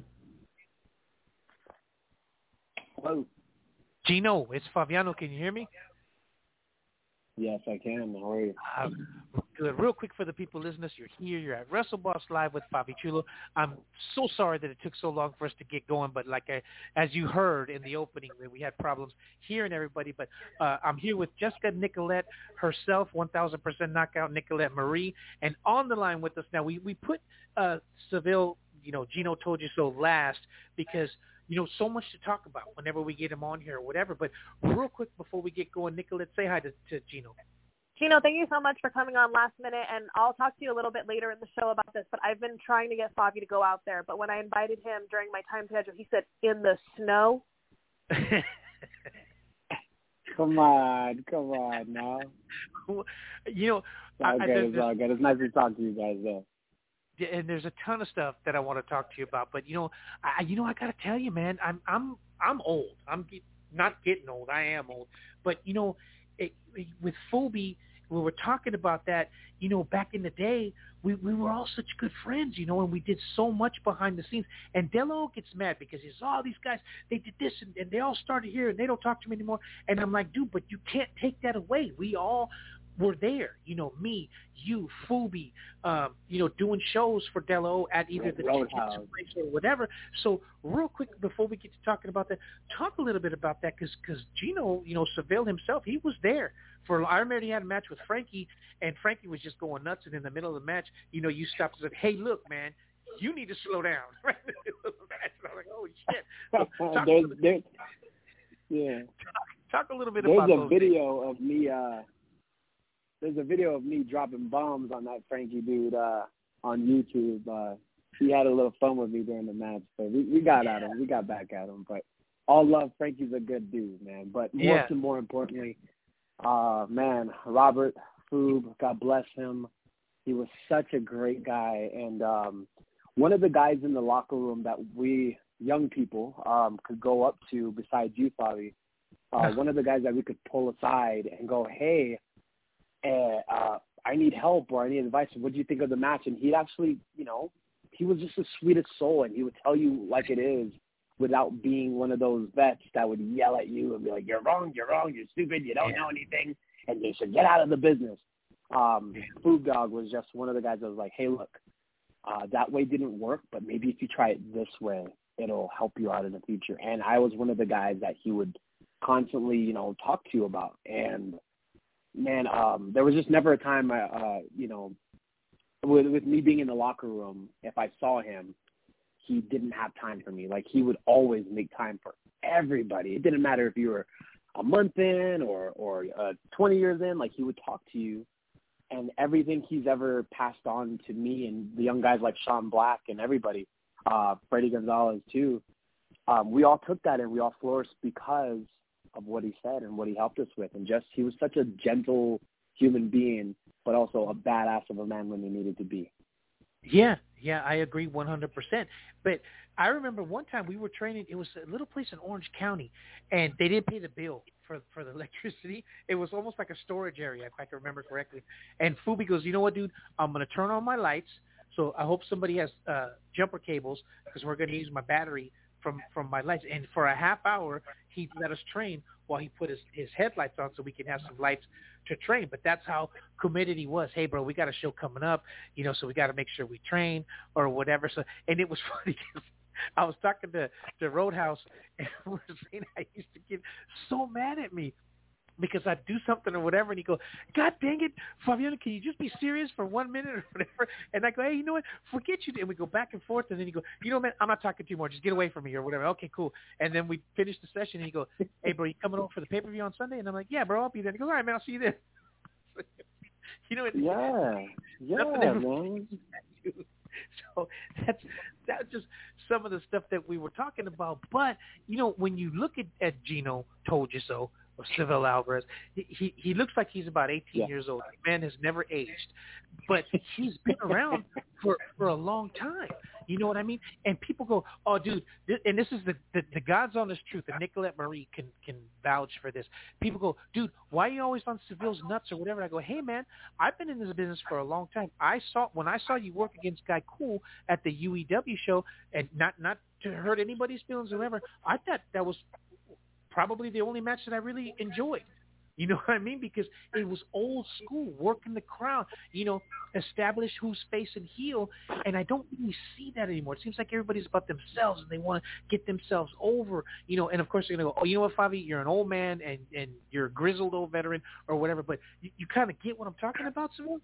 Hello. Gino, it's Fabiano. Can you hear me? Yes, I can. How are you? Uh, good. Real quick for the people listeners, you're here. You're at WrestleBoss Live with Fabi Chulo. I'm so sorry that it took so long for us to get going, but like I, as you heard in the opening, that we had problems hearing everybody. But uh, I'm here with Jessica Nicolette herself, one thousand percent Knockout Nicolette Marie, and on the line with us now, we we put uh, Seville, you know, Gino Told You So last because. You know, so much to talk about whenever we get him on here or whatever. But real quick before we get going, Nicolette, say hi to, to Gino. Gino, thank you so much for coming on last minute, and I'll talk to you a little bit later in the show about this, but I've been trying to get Fabi to go out there, but when I invited him during my time schedule, he said, in the snow. Come on, come on now. You know, it's all I, good, I, it's all good. It's nice to talk to you guys, though. And there's a ton of stuff that I want to talk to you about, but you know, I you know I gotta tell you, man, I'm I'm I'm old. I'm get, not getting old. I am old, but you know, it, with Fubi, we were talking about that. You know, back in the day, we we were all such good friends, you know, and we did so much behind the scenes. And Delo gets mad because he's all oh, these guys. They did this, and, and they all started here, and they don't talk to me anymore. And I'm like, dude, but you can't take that away. We all. Were there, you know, me, you, Fubi, um, you know, doing shows for Delo at either the Roadhouse place or whatever. So real quick before we get to talking about that, talk a little bit about that because because Gino, you know, Seville himself, he was there for. I remember he had a match with Frankie, and Frankie was just going nuts. And in the middle of the match, you know, you stopped and said, "Hey, look, man, you need to slow down." Right in the middle of the match, and I'm like, "Holy shit!" So talk, there's, a there's, yeah. Talk, talk a little bit there's about a those video things. of me. Uh, There's a video of me dropping bombs on that Frankie dude uh, on YouTube. Uh, he had a little fun with me during the match, so we, we got yeah. at him. We got back at him. But all love, Frankie's a good dude, man. But more yeah. to more importantly, uh, man, Robert Foob, God bless him. He was such a great guy, and um, one of the guys in the locker room that we young people um, could go up to, besides you, Fabi. Uh, one of the guys that we could pull aside and go, hey. Uh, uh, I need help or I need advice. What do you think of the match? And he'd actually, you know, he was just the sweetest soul, and he would tell you like it is without being one of those vets that would yell at you and be like, you're wrong, you're wrong, you're stupid, you don't yeah. know anything, and you should get out of the business. Um, Food Dog was just one of the guys that was like, hey, look, uh, that way didn't work, but maybe if you try it this way, it'll help you out in the future. And I was one of the guys that he would constantly, you know, talk to you about. And man, um, there was just never a time, I, uh, you know, with, with me being in the locker room, if I saw him, he didn't have time for me. Like, he would always make time for everybody. It didn't matter if you were a month in or, or uh, twenty years in. Like, he would talk to you. And everything he's ever passed on to me and the young guys like Sean Black and everybody, uh, Freddie Gonzalez too, um, we all took that and we all flourished because of what he said and what he helped us with. And just, he was such a gentle human being, but also a badass of a man when he needed to be. Yeah, yeah, I agree one hundred percent. But I remember one time we were training. It was a little place in Orange County, and they didn't pay the bill for for the electricity. It was almost like a storage area, if I can remember correctly. And Fubi goes, you know what, dude? I'm going to turn on my lights. So I hope somebody has uh, jumper cables because we're going to use my battery from, from my lights. And for a half hour, he let us train while he put his, his headlights on so we can have some lights to train. But that's how committed he was. Hey, bro, we got a show coming up, you know, so we got to make sure we train or whatever. So, and it was funny because I was talking to, to Roadhouse, and we were saying I used to get so mad at me because I'd do something or whatever, and he'd go, God dang it, Fabiano, can you just be serious for one minute or whatever? And I go, hey, you know what, forget you. And we go back and forth, and then he go, you know, man, I'm not talking to you more. Just get away from me or whatever. Okay, cool. And then we finish the session, and he go, hey, bro, you coming over for the pay-per-view on Sunday? And I'm like, yeah, bro, I'll be there. And he goes, all right, man, I'll see you then. You know what? Yeah, yeah, man. So that's that's just some of the stuff that we were talking about. But, you know, when you look at, at Gino Told You So, or Seville Alvarez, he, he he looks like he's about eighteen yeah. years old. The man has never aged, but he's been around for, for a long time. You know what I mean? And people go, oh, dude, this, and this is the, the, the God's honest truth, and Nicolette Marie can, can vouch for this. People go, dude, why are you always on Seville's nuts or whatever? I go, hey, man, I've been in this business for a long time. I saw When I saw you work against Guy Cool at the U E W show, and not, not to hurt anybody's feelings or whatever, I thought that was probably the only match that I really enjoyed. You know what I mean? Because it was old school, working the crowd, you know, establish who's face and heel, and I don't really see that anymore. It seems like everybody's about themselves, and they want to get themselves over, you know, and of course they're going to go, oh, you know what, Fabi, you're an old man, and, and you're a grizzled old veteran, or whatever, but you, you kind of get what I'm talking about, Simone?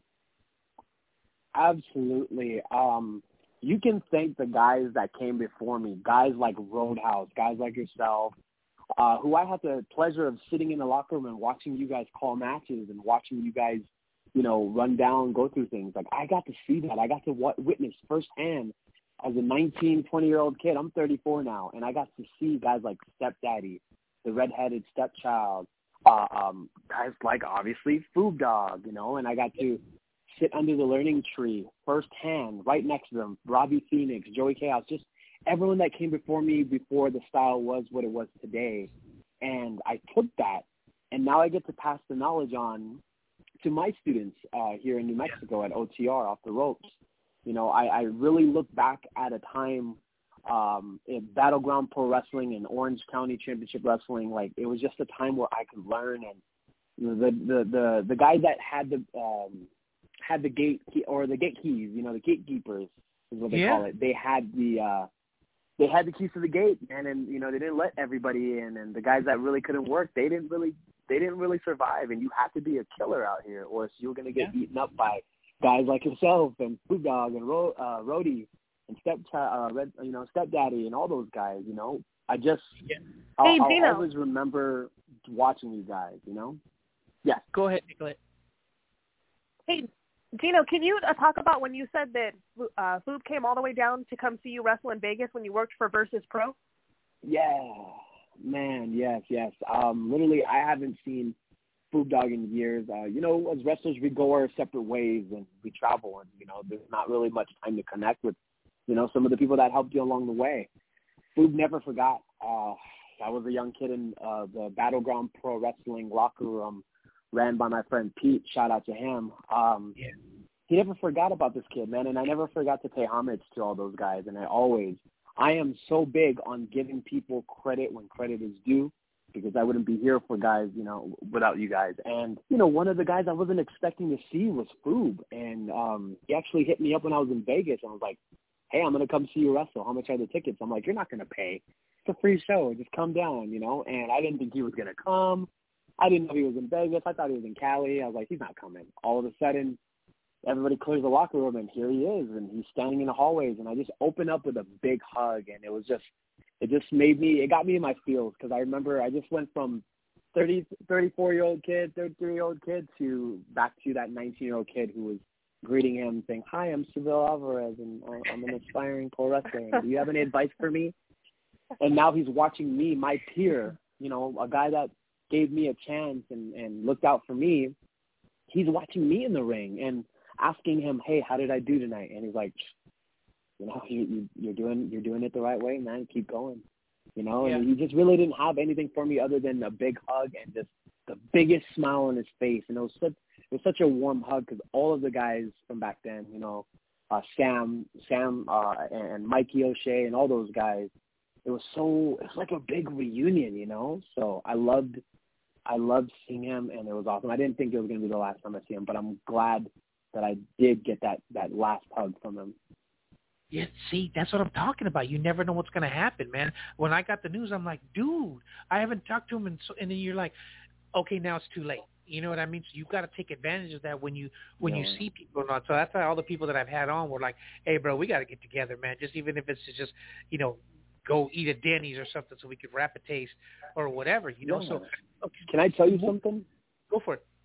Absolutely. Um, you can thank the guys that came before me, guys like Roadhouse, guys like yourself, Uh, who I had the pleasure of sitting in the locker room and watching you guys call matches and watching you guys, you know, run down, go through things. Like, I got to see that. I got to w- witness firsthand as a nineteen, twenty-year-old kid. I'm thirty-four now, and I got to see guys like Stepdaddy, the redheaded stepchild, uh, um, guys like, obviously, Foob Dog, you know, and I got to sit under the learning tree firsthand, right next to them, Robbie Phoenix, Joey Chaos, just everyone that came before me before the style was what it was today. And I took that, and now I get to pass the knowledge on to my students uh, here in New Mexico at O T R, Off the Ropes. You know, I, I really look back at a time um, in Battleground Pro Wrestling and Orange County Championship Wrestling. Like, it was just a time where I could learn. And you know, the, the, the, the guy that had the um, had the gate key, or the gate keys, you know, the gatekeepers is what they yeah. call it. They had the uh, They had the keys to the gate, man, and you know they didn't let everybody in. And the guys that really couldn't work, they didn't really, they didn't really survive. And you have to be a killer out here, or else you're gonna get yeah. eaten up by guys like yourself and Foob Dog and Ro- uh, Rody and Step, uh, Red, you know, Stepdaddy and all those guys. You know, I just, yeah. I'll, hey, I'll always remember watching you guys. You know, yeah. Go ahead, Nicolette. Hey. Gino, can you uh, talk about when you said that uh, Foob came all the way down to come see you wrestle in Vegas when you worked for Versus Pro? Yeah, man, yes, yes. Um, literally, I haven't seen Foob Dog in years. Uh, you know, as wrestlers, we go our separate ways and we travel, and, you know, there's not really much time to connect with, you know, some of the people that helped you along the way. Foob never forgot. Uh, I was a young kid in uh, the Battleground Pro Wrestling locker room, ran by my friend Pete. Shout out to him. Um, yeah. He never forgot about this kid, man, and I never forgot to pay homage to all those guys. And I always, I am so big on giving people credit when credit is due, because I wouldn't be here for guys, you know, without you guys. And, you know, one of the guys I wasn't expecting to see was Foob, and um, he actually hit me up when I was in Vegas, and I was like, hey, I'm going to come see you wrestle. How much are the tickets? I'm like, you're not going to pay. It's a free show. Just come down, you know. And I didn't think he was going to come. I didn't know he was in Vegas. I thought he was in Cali. I was like, he's not coming. All of a sudden, everybody clears the locker room, and here he is, and he's standing in the hallways, and I just opened up with a big hug, and it was just, it just made me, it got me in my feels, because I remember I just went from thirty, thirty-four-year-old kid, thirty-three-year-old kid to back to that nineteen-year-old kid who was greeting him, saying, hi, I'm Seville Alvarez, and I'm an aspiring pro wrestler. Do you have any advice for me? And now he's watching me, my peer, you know, a guy that gave me a chance and, and looked out for me. He's watching me in the ring. And asking him, hey, how did I do tonight? And he's like, you know, you, you, you're doing you're doing it the right way, man. Keep going. You know, Yeah. and he just really didn't have anything for me other than a big hug and just the biggest smile on his face. And it was such it was such a warm hug because all of the guys from back then, you know, uh, Sam, Sam, uh, and Mikey O'Shea and all those guys. It was so it was like a big reunion, you know. So I loved I loved seeing him, and it was awesome. I didn't think it was going to be the last time I see him, but I'm glad that I did get that that last hug from him. Yeah, see, that's what I'm talking about. You never know what's going to happen, man. When I got the news, I'm like, dude, I haven't talked to him, and, so, and then you're like, okay, now it's too late. You know what I mean? So you've got to take advantage of that when you when Yeah. you see people or not. So that's why all the people that I've had on were like, hey, bro, we got to get together, man. Just even if it's to just, you know, go eat at Denny's or something so we could wrap a taste or whatever, you know. Yeah. So okay, Can I tell you something? Go for it.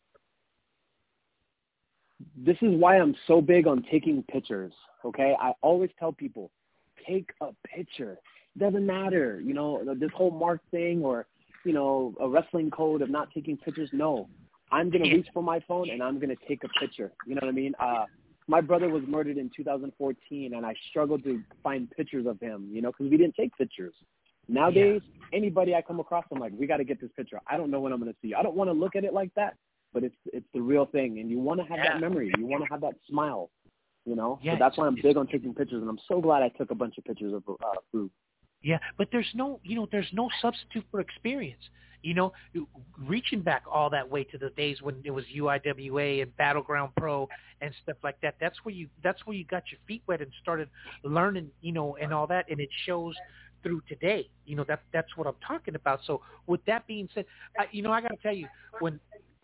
This is why I'm so big on taking pictures, okay? I always tell people, take a picture. Doesn't matter, you know, this whole mark thing or, you know, a wrestling code of not taking pictures. No, I'm going to reach for my phone and I'm going to take a picture. You know what I mean? Uh, my brother was murdered in two thousand fourteen, and I struggled to find pictures of him, you know, because we didn't take pictures. Nowadays, yeah. anybody I come across, I'm like, we got to get this picture. I don't know when I'm going to see you. I don't want to look at it like that. But it's it's the real thing, and you want to have yeah. that memory. You want to have that smile, you know. Yeah, so that's why I'm big on taking pictures, and I'm so glad I took a bunch of pictures of uh, food. Yeah, but there's no, you know, there's no substitute for experience. You know, reaching back all that way to the days when it was U I W A and Battleground Pro and stuff like that. That's where you that's where you got your feet wet and started learning, you know, and all that, and it shows through today. You know, that that's what I'm talking about. So with that being said, I, you know, I got to tell you when.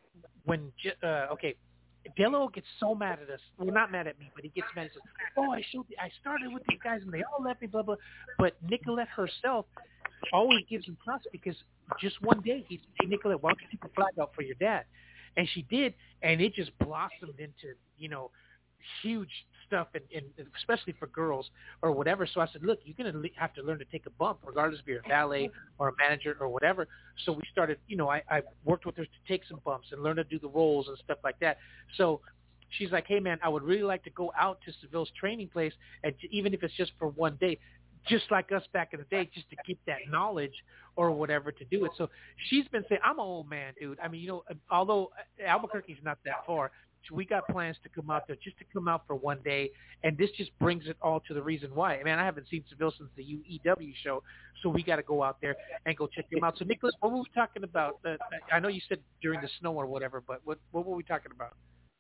When uh, okay, Delo gets so mad at us. Well, not mad at me, but he gets mad and says, "Oh, I showed, I started with these guys and they all left me." Blah blah. But Nicolette herself always gives him props because just one day he said, "Hey, Nicolette, why don't you take a flag out for your dad?" And she did, and it just blossomed into, you know, huge stuff, and, and especially for girls or whatever. So I said, look, you're going to have to learn to take a bump, regardless if you're a valet or a manager or whatever. So we started, you know, I, I worked with her to take some bumps and learn to do the rolls and stuff like that. So she's like, hey, man, I would really like to go out to Seville's training place, and even if it's just for one day, just like us back in the day, just to get that knowledge or whatever to do it. So she's been saying, I'm an old man, dude. I mean, you know, although Albuquerque's not that far, we got plans to come out there just to come out for one day, and this just brings it all to the reason why. Man, I haven't seen Seville since the U E W show, so we got to go out there and go check them out. So, Nicholas, what were we talking about? Uh, I know you said during the snow or whatever, but what what were we talking about?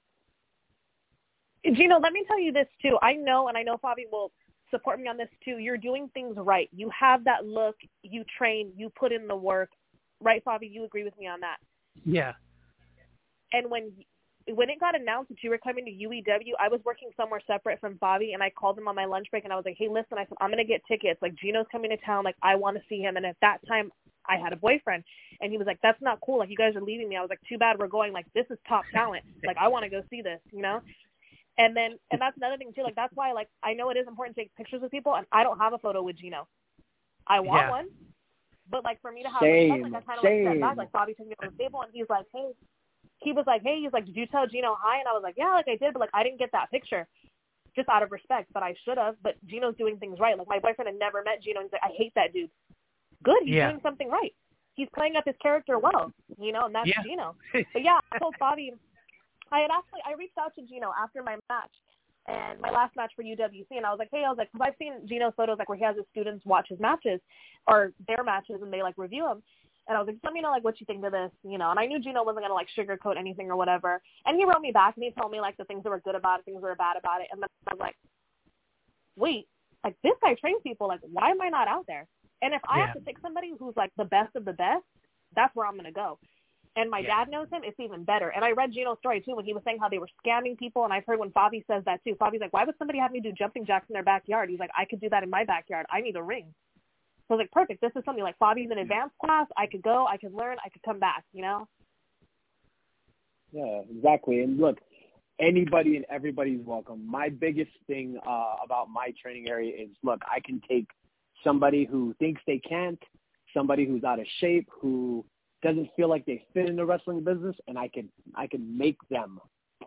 Gino, let me tell you this, too. I know, and I know Fabi will support me on this, too. You're doing things right. You have that look. You train. You put in the work. Right, Fabi? You agree with me on that? Yeah. And when when it got announced that you were coming to U E W, I was working somewhere separate from Bobby, and I called him on my lunch break, and I was like, hey, listen, I said, I'm going to get tickets. Like, Gino's coming to town. Like, I want to see him. And at that time, I had a boyfriend, and he was like, that's not cool. Like, you guys are leaving me. I was like, too bad we're going. Like, this is top talent. Like, I want to go see this, you know? And then, and that's another thing, too. Like, that's why, like, I know it is important to take pictures with people, and I don't have a photo with Gino. I want yeah. one. But, like, for me to have same, respect, like, I kind of same. like step back. Like, Bobby took me on the table, and he's like, hey, he was like, hey, he's like, did you tell Gino hi? And I was like, yeah, like I did, but like I didn't get that picture just out of respect, but I should have. But Gino's doing things right. Like my boyfriend had never met Gino, and he's like, I hate that dude. Good, he's yeah. doing something right. He's playing up his character well, you know, and that's yeah. Gino. But yeah, I told Bobby, I had actually, I reached out to Gino after my match, and my last match for U W C, and I was like, hey, I was like, because I've seen Gino's photos, like where he has his students watch his matches, or their matches, and they like review them. And I was like, let me know, like, what you think of this, you know. And I knew Gino wasn't going to, like, sugarcoat anything or whatever. And he wrote me back, and he told me, like, the things that were good about it, things that were bad about it. And then I was like, wait, like, this guy trains people. Like, why am I not out there? And if I yeah. have to pick somebody who's, like, the best of the best, that's where I'm going to go. And my yeah. dad knows him. It's even better. And I read Gino's story, too, when he was saying how they were scamming people. And I've heard when Fabi says that, too. Fabi's like, why would somebody have me do jumping jacks in their backyard? He's like, I could do that in my backyard. I need a ring. So I was like, perfect. This is something like Fabi's in advanced class. I could go. I could learn. I could come back, you know? Yeah, exactly. And look, anybody and everybody's welcome. My biggest thing uh, about my training area is, look, I can take somebody who thinks they can't, somebody who's out of shape, who doesn't feel like they fit in the wrestling business, and I can I can make them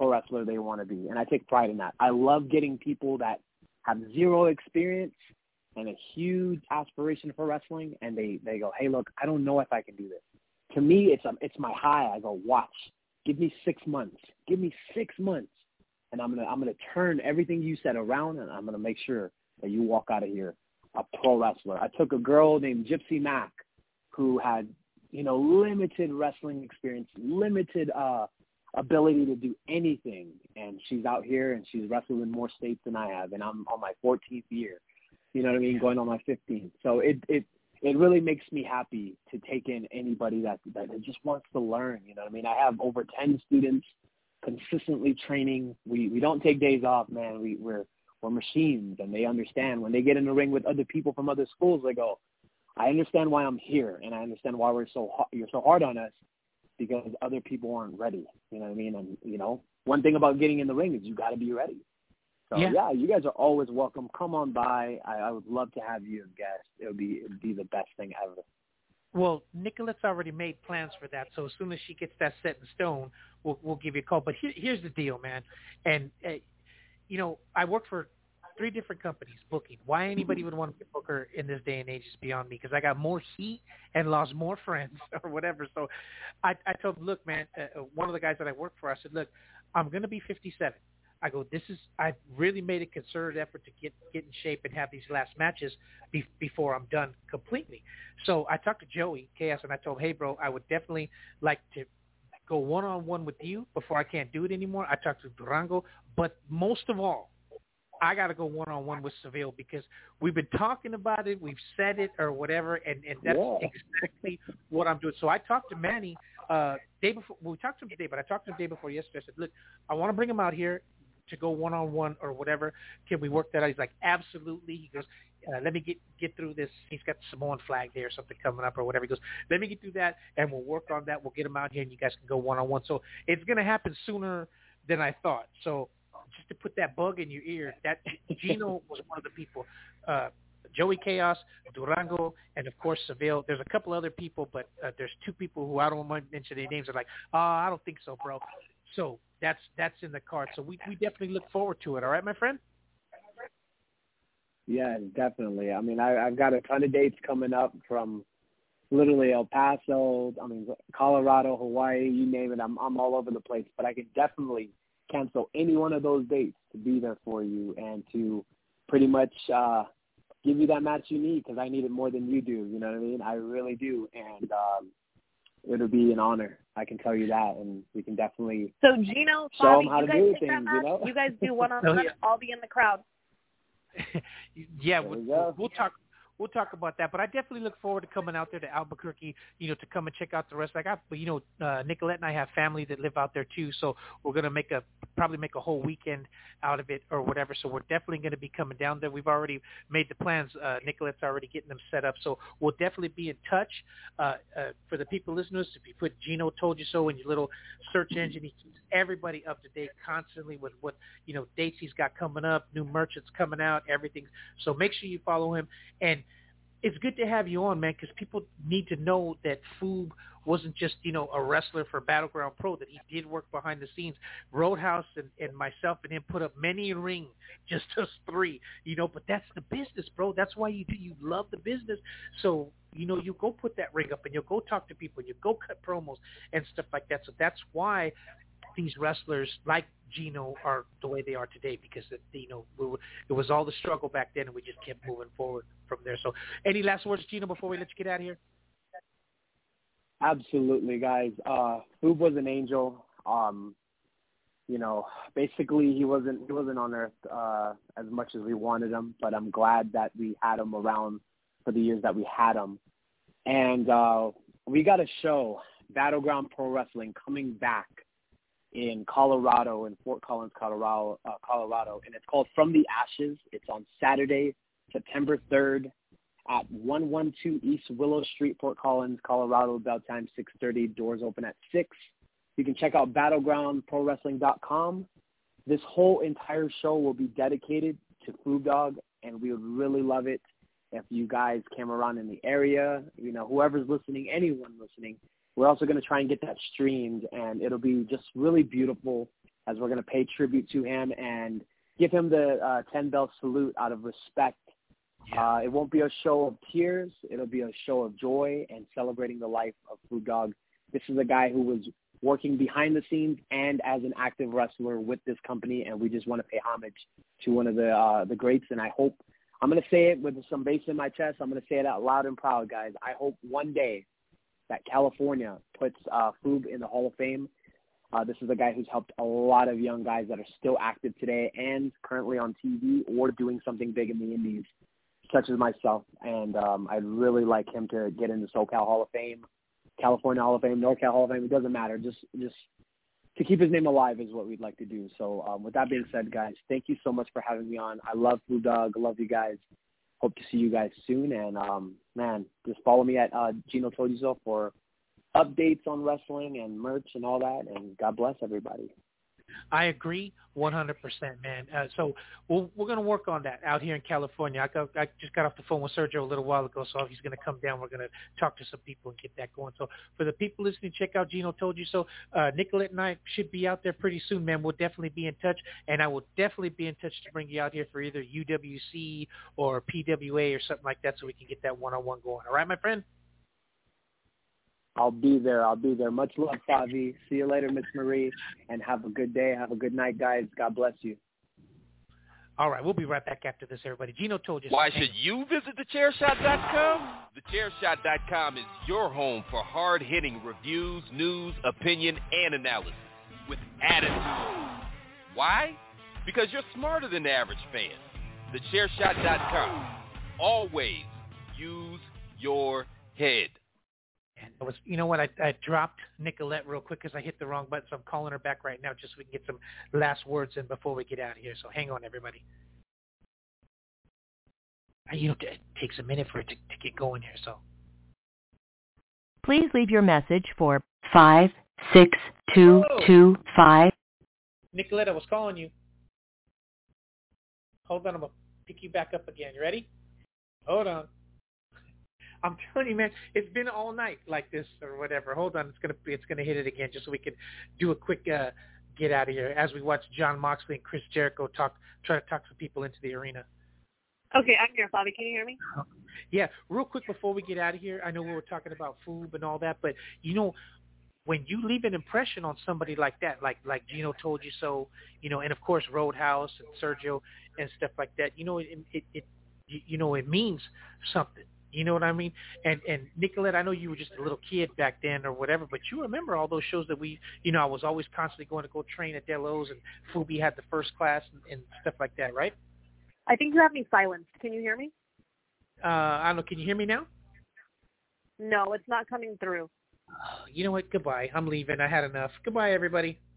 pro wrestler they want to be. And I take pride in that. I love getting people that have zero experience and a huge aspiration for wrestling, and they, they go, hey, look, I don't know if I can do this. To me, it's a, it's my high. I go, watch. Give me six months. Give me six months, and I'm gonna I'm gonna turn everything you said around, and I'm gonna make sure that you walk out of here a pro wrestler. I took a girl named Gypsy Mac, who had you know limited wrestling experience, limited uh, ability to do anything, and she's out here and she's wrestled in more states than I have, and I'm on my fourteenth year. You know what I mean? Going on my fifteenth. So it it. It really makes me happy to take in anybody that, that just wants to learn. You know what I mean? I have over ten students consistently training. We we don't take days off, man. We, we're we're machines, and they understand. When they get in the ring with other people from other schools, they go, I understand why I'm here, and I understand why we're so you're so hard on us, because other people aren't ready. You know what I mean? And, you know, one thing about getting in the ring is you got to be ready. So, yeah. yeah, you guys are always welcome. Come on by. I, I would love to have you as guest. It would be it would be the best thing ever. Well, Nicolette's already made plans for that, so as soon as she gets that set in stone, we'll we'll give you a call. But here, here's the deal, man. And, uh, you know, I work for three different companies booking. Why anybody would want to book her in this day and age is beyond me, because I got more heat and lost more friends or whatever. So I, I told him, look, man, uh, one of the guys that I work for, I said, look, I'm going to be fifty-seven. I go, this is, I really made a concerted effort to get, get in shape and have these last matches be, before I'm done completely. So I talked to Joey Chaos, and I told him, hey, bro, I would definitely like to go one-on-one with you before I can't do it anymore. I talked to Durango, but most of all, I got to go one-on-one with Seville, because we've been talking about it, we've said it or whatever, and, and that's yeah. exactly what I'm doing. So I talked to Manny uh, day before. Well, we talked to him today, but I talked to him the day before yesterday. I said, look, I want to bring him out here to go one-on-one or whatever. Can we work that out? He's like, absolutely. He goes, uh, let me get get through this. He's got the Samoan flag there or something coming up or whatever. He goes, let me get through that, and we'll work on that. We'll get him out here, and you guys can go one-on-one. So it's going to happen sooner than I thought. So just to put that bug in your ear, that Gino was one of the people. Uh, Joey Chaos, Durango, and, of course, Seville. There's a couple other people, but uh, there's two people who I don't want to mention their names. Are like, oh, I don't think so, bro. So that's that's in the card. So we, we definitely look forward to it. All right, my friend? Yeah, definitely. I mean, I, I've got a ton of dates coming up from literally El Paso, I mean, Colorado, Hawaii, you name it. I'm I'm all over the place. But I can definitely cancel any one of those dates to be there for you and to pretty much uh, give you that match you need, because I need it more than you do. You know what I mean? I really do. And um, it'll be an honor. I can tell you that, and we can definitely so Gino, show Bobby, them how you to guys do take things. That match, you know, you guys do one on one. Oh, yeah. I'll be in the crowd. yeah, we'll, we'll, we'll talk. We'll talk about that, but I definitely look forward to coming out there to Albuquerque, you know, to come and check out the rest. Like I, but you know, uh, Nicolette and I have family that live out there too, so we're gonna make a probably make a whole weekend out of it or whatever. So we're definitely gonna be coming down there. We've already made the plans. Uh, Nicolette's already getting them set up, so we'll definitely be in touch. Uh, uh, for the people listeners, if you put Gino Told You So in your little search engine, he keeps everybody up to date constantly with what you know dates he's got coming up, new merchants coming out, everything. So make sure you follow him. And it's good to have you on, man, because people need to know that Foob wasn't just, you know, a wrestler for Battleground Pro, that he did work behind the scenes. Roadhouse and, and myself and him put up many a ring, just us three, you know, but that's the business, bro. That's why you do. You love the business. So, you know, you go put that ring up and you'll go talk to people and you go cut promos and stuff like that. So that's why these wrestlers like Gino are the way they are today, because it, you know we were, it was all the struggle back then, and we just kept moving forward from there. So, any last words, Gino, before we let you get out of here? Absolutely, guys. Uh, Foob was an angel. Um, you know, basically he wasn't he wasn't on Earth uh, as much as we wanted him, but I'm glad that we had him around for the years that we had him. And uh, we got a show, Battleground Pro Wrestling, coming back in Colorado, in Fort Collins, Colorado, uh, Colorado, and it's called From the Ashes. It's on Saturday, September third at one twelve East Willow Street, Fort Collins, Colorado. About time six thirty. Doors open at six. You can check out battleground pro wrestling dot com. This whole entire show will be dedicated to Foob Dog, and we would really love it if you guys came around in the area. You know, whoever's listening, anyone listening. We're also going to try and get that streamed, and it'll be just really beautiful. as we're going to pay tribute to him and give him the uh, ten-bell salute out of respect. Uh, it won't be a show of tears. It'll be a show of joy and celebrating the life of Foob Dog. This is a guy who was working behind the scenes and as an active wrestler with this company, and we just want to pay homage to one of the uh, the greats. And I hope, I'm going to say it with some bass in my chest, I'm going to say it out loud and proud, guys. I hope one day that California puts uh, Foob in the Hall of Fame. Uh, this is a guy who's helped a lot of young guys that are still active today and currently on T V or doing something big in the indies, such as myself. And um, I'd really like him to get in the SoCal Hall of Fame, California Hall of Fame, NorCal Hall of Fame. It doesn't matter. Just just to keep his name alive is what we'd like to do. So um, with that being said, guys, thank you so much for having me on. I love Foob Dog. I love you guys. Hope to see you guys soon. And, um, man, just follow me at uh, Gino Told You So for updates on wrestling and merch and all that, and God bless everybody. I agree one hundred percent, man. Uh, so we'll, we're going to work on that out here in California. I, got, I just got off the phone with Sergio a little while ago, so he's going to come down. We're going to talk to some people and get that going. So for the people listening, check out Gino Told You So. Uh, Nicolette and I should be out there pretty soon, man. We'll definitely be in touch, and I will definitely be in touch to bring you out here for either U W C or P W A or something like that so we can get that one-on-one going. All right, my friend? I'll be there. I'll be there. Much love, Favi. See you later, Miss Marie, and have a good day. Have a good night, guys. God bless you. All right, we'll be right back after this, everybody. Gino told you. Why should you visit the chair shot dot com? the chair shot dot com is your home for hard-hitting reviews, news, opinion, and analysis with attitude. Why? Because you're smarter than the average fan. the chair shot dot com. Always use your head. And I was, you know what, I, I dropped Nicolette real quick because I hit the wrong button, so I'm calling her back right now just so we can get some last words in before we get out of here. So hang on, everybody. You know, it takes a minute for it to, to get going here, so. Please leave your message for five six two two five. Nicolette, I was calling you. Hold on, I'm going to pick you back up again. You ready? Hold on. I'm telling you, man, it's been all night like this or whatever. Hold on, it's gonna be, it's gonna hit it again, just so we can do a quick uh, get out of here as we watch Jon Moxley and Chris Jericho talk, try to talk some people into the arena. Okay, I'm here, Bobby. Can you hear me? Yeah, real quick before we get out of here, I know we were talking about Foob and all that, but you know, when you leave an impression on somebody like that, like like Gino Told You So, you know, and of course Roadhouse and Sergio and stuff like that, you know, it it, it you know it means something. You know what I mean? And and Nicolette, I know you were just a little kid back then or whatever, but you remember all those shows that we, you know, I was always constantly going to go train at Delos, and Fubi had the first class and, and stuff like that, right? I think you have me silenced. Can you hear me? Uh, I don't know. Can you hear me now? No, it's not coming through. You know what? Goodbye. I'm leaving. I had enough. Goodbye, everybody.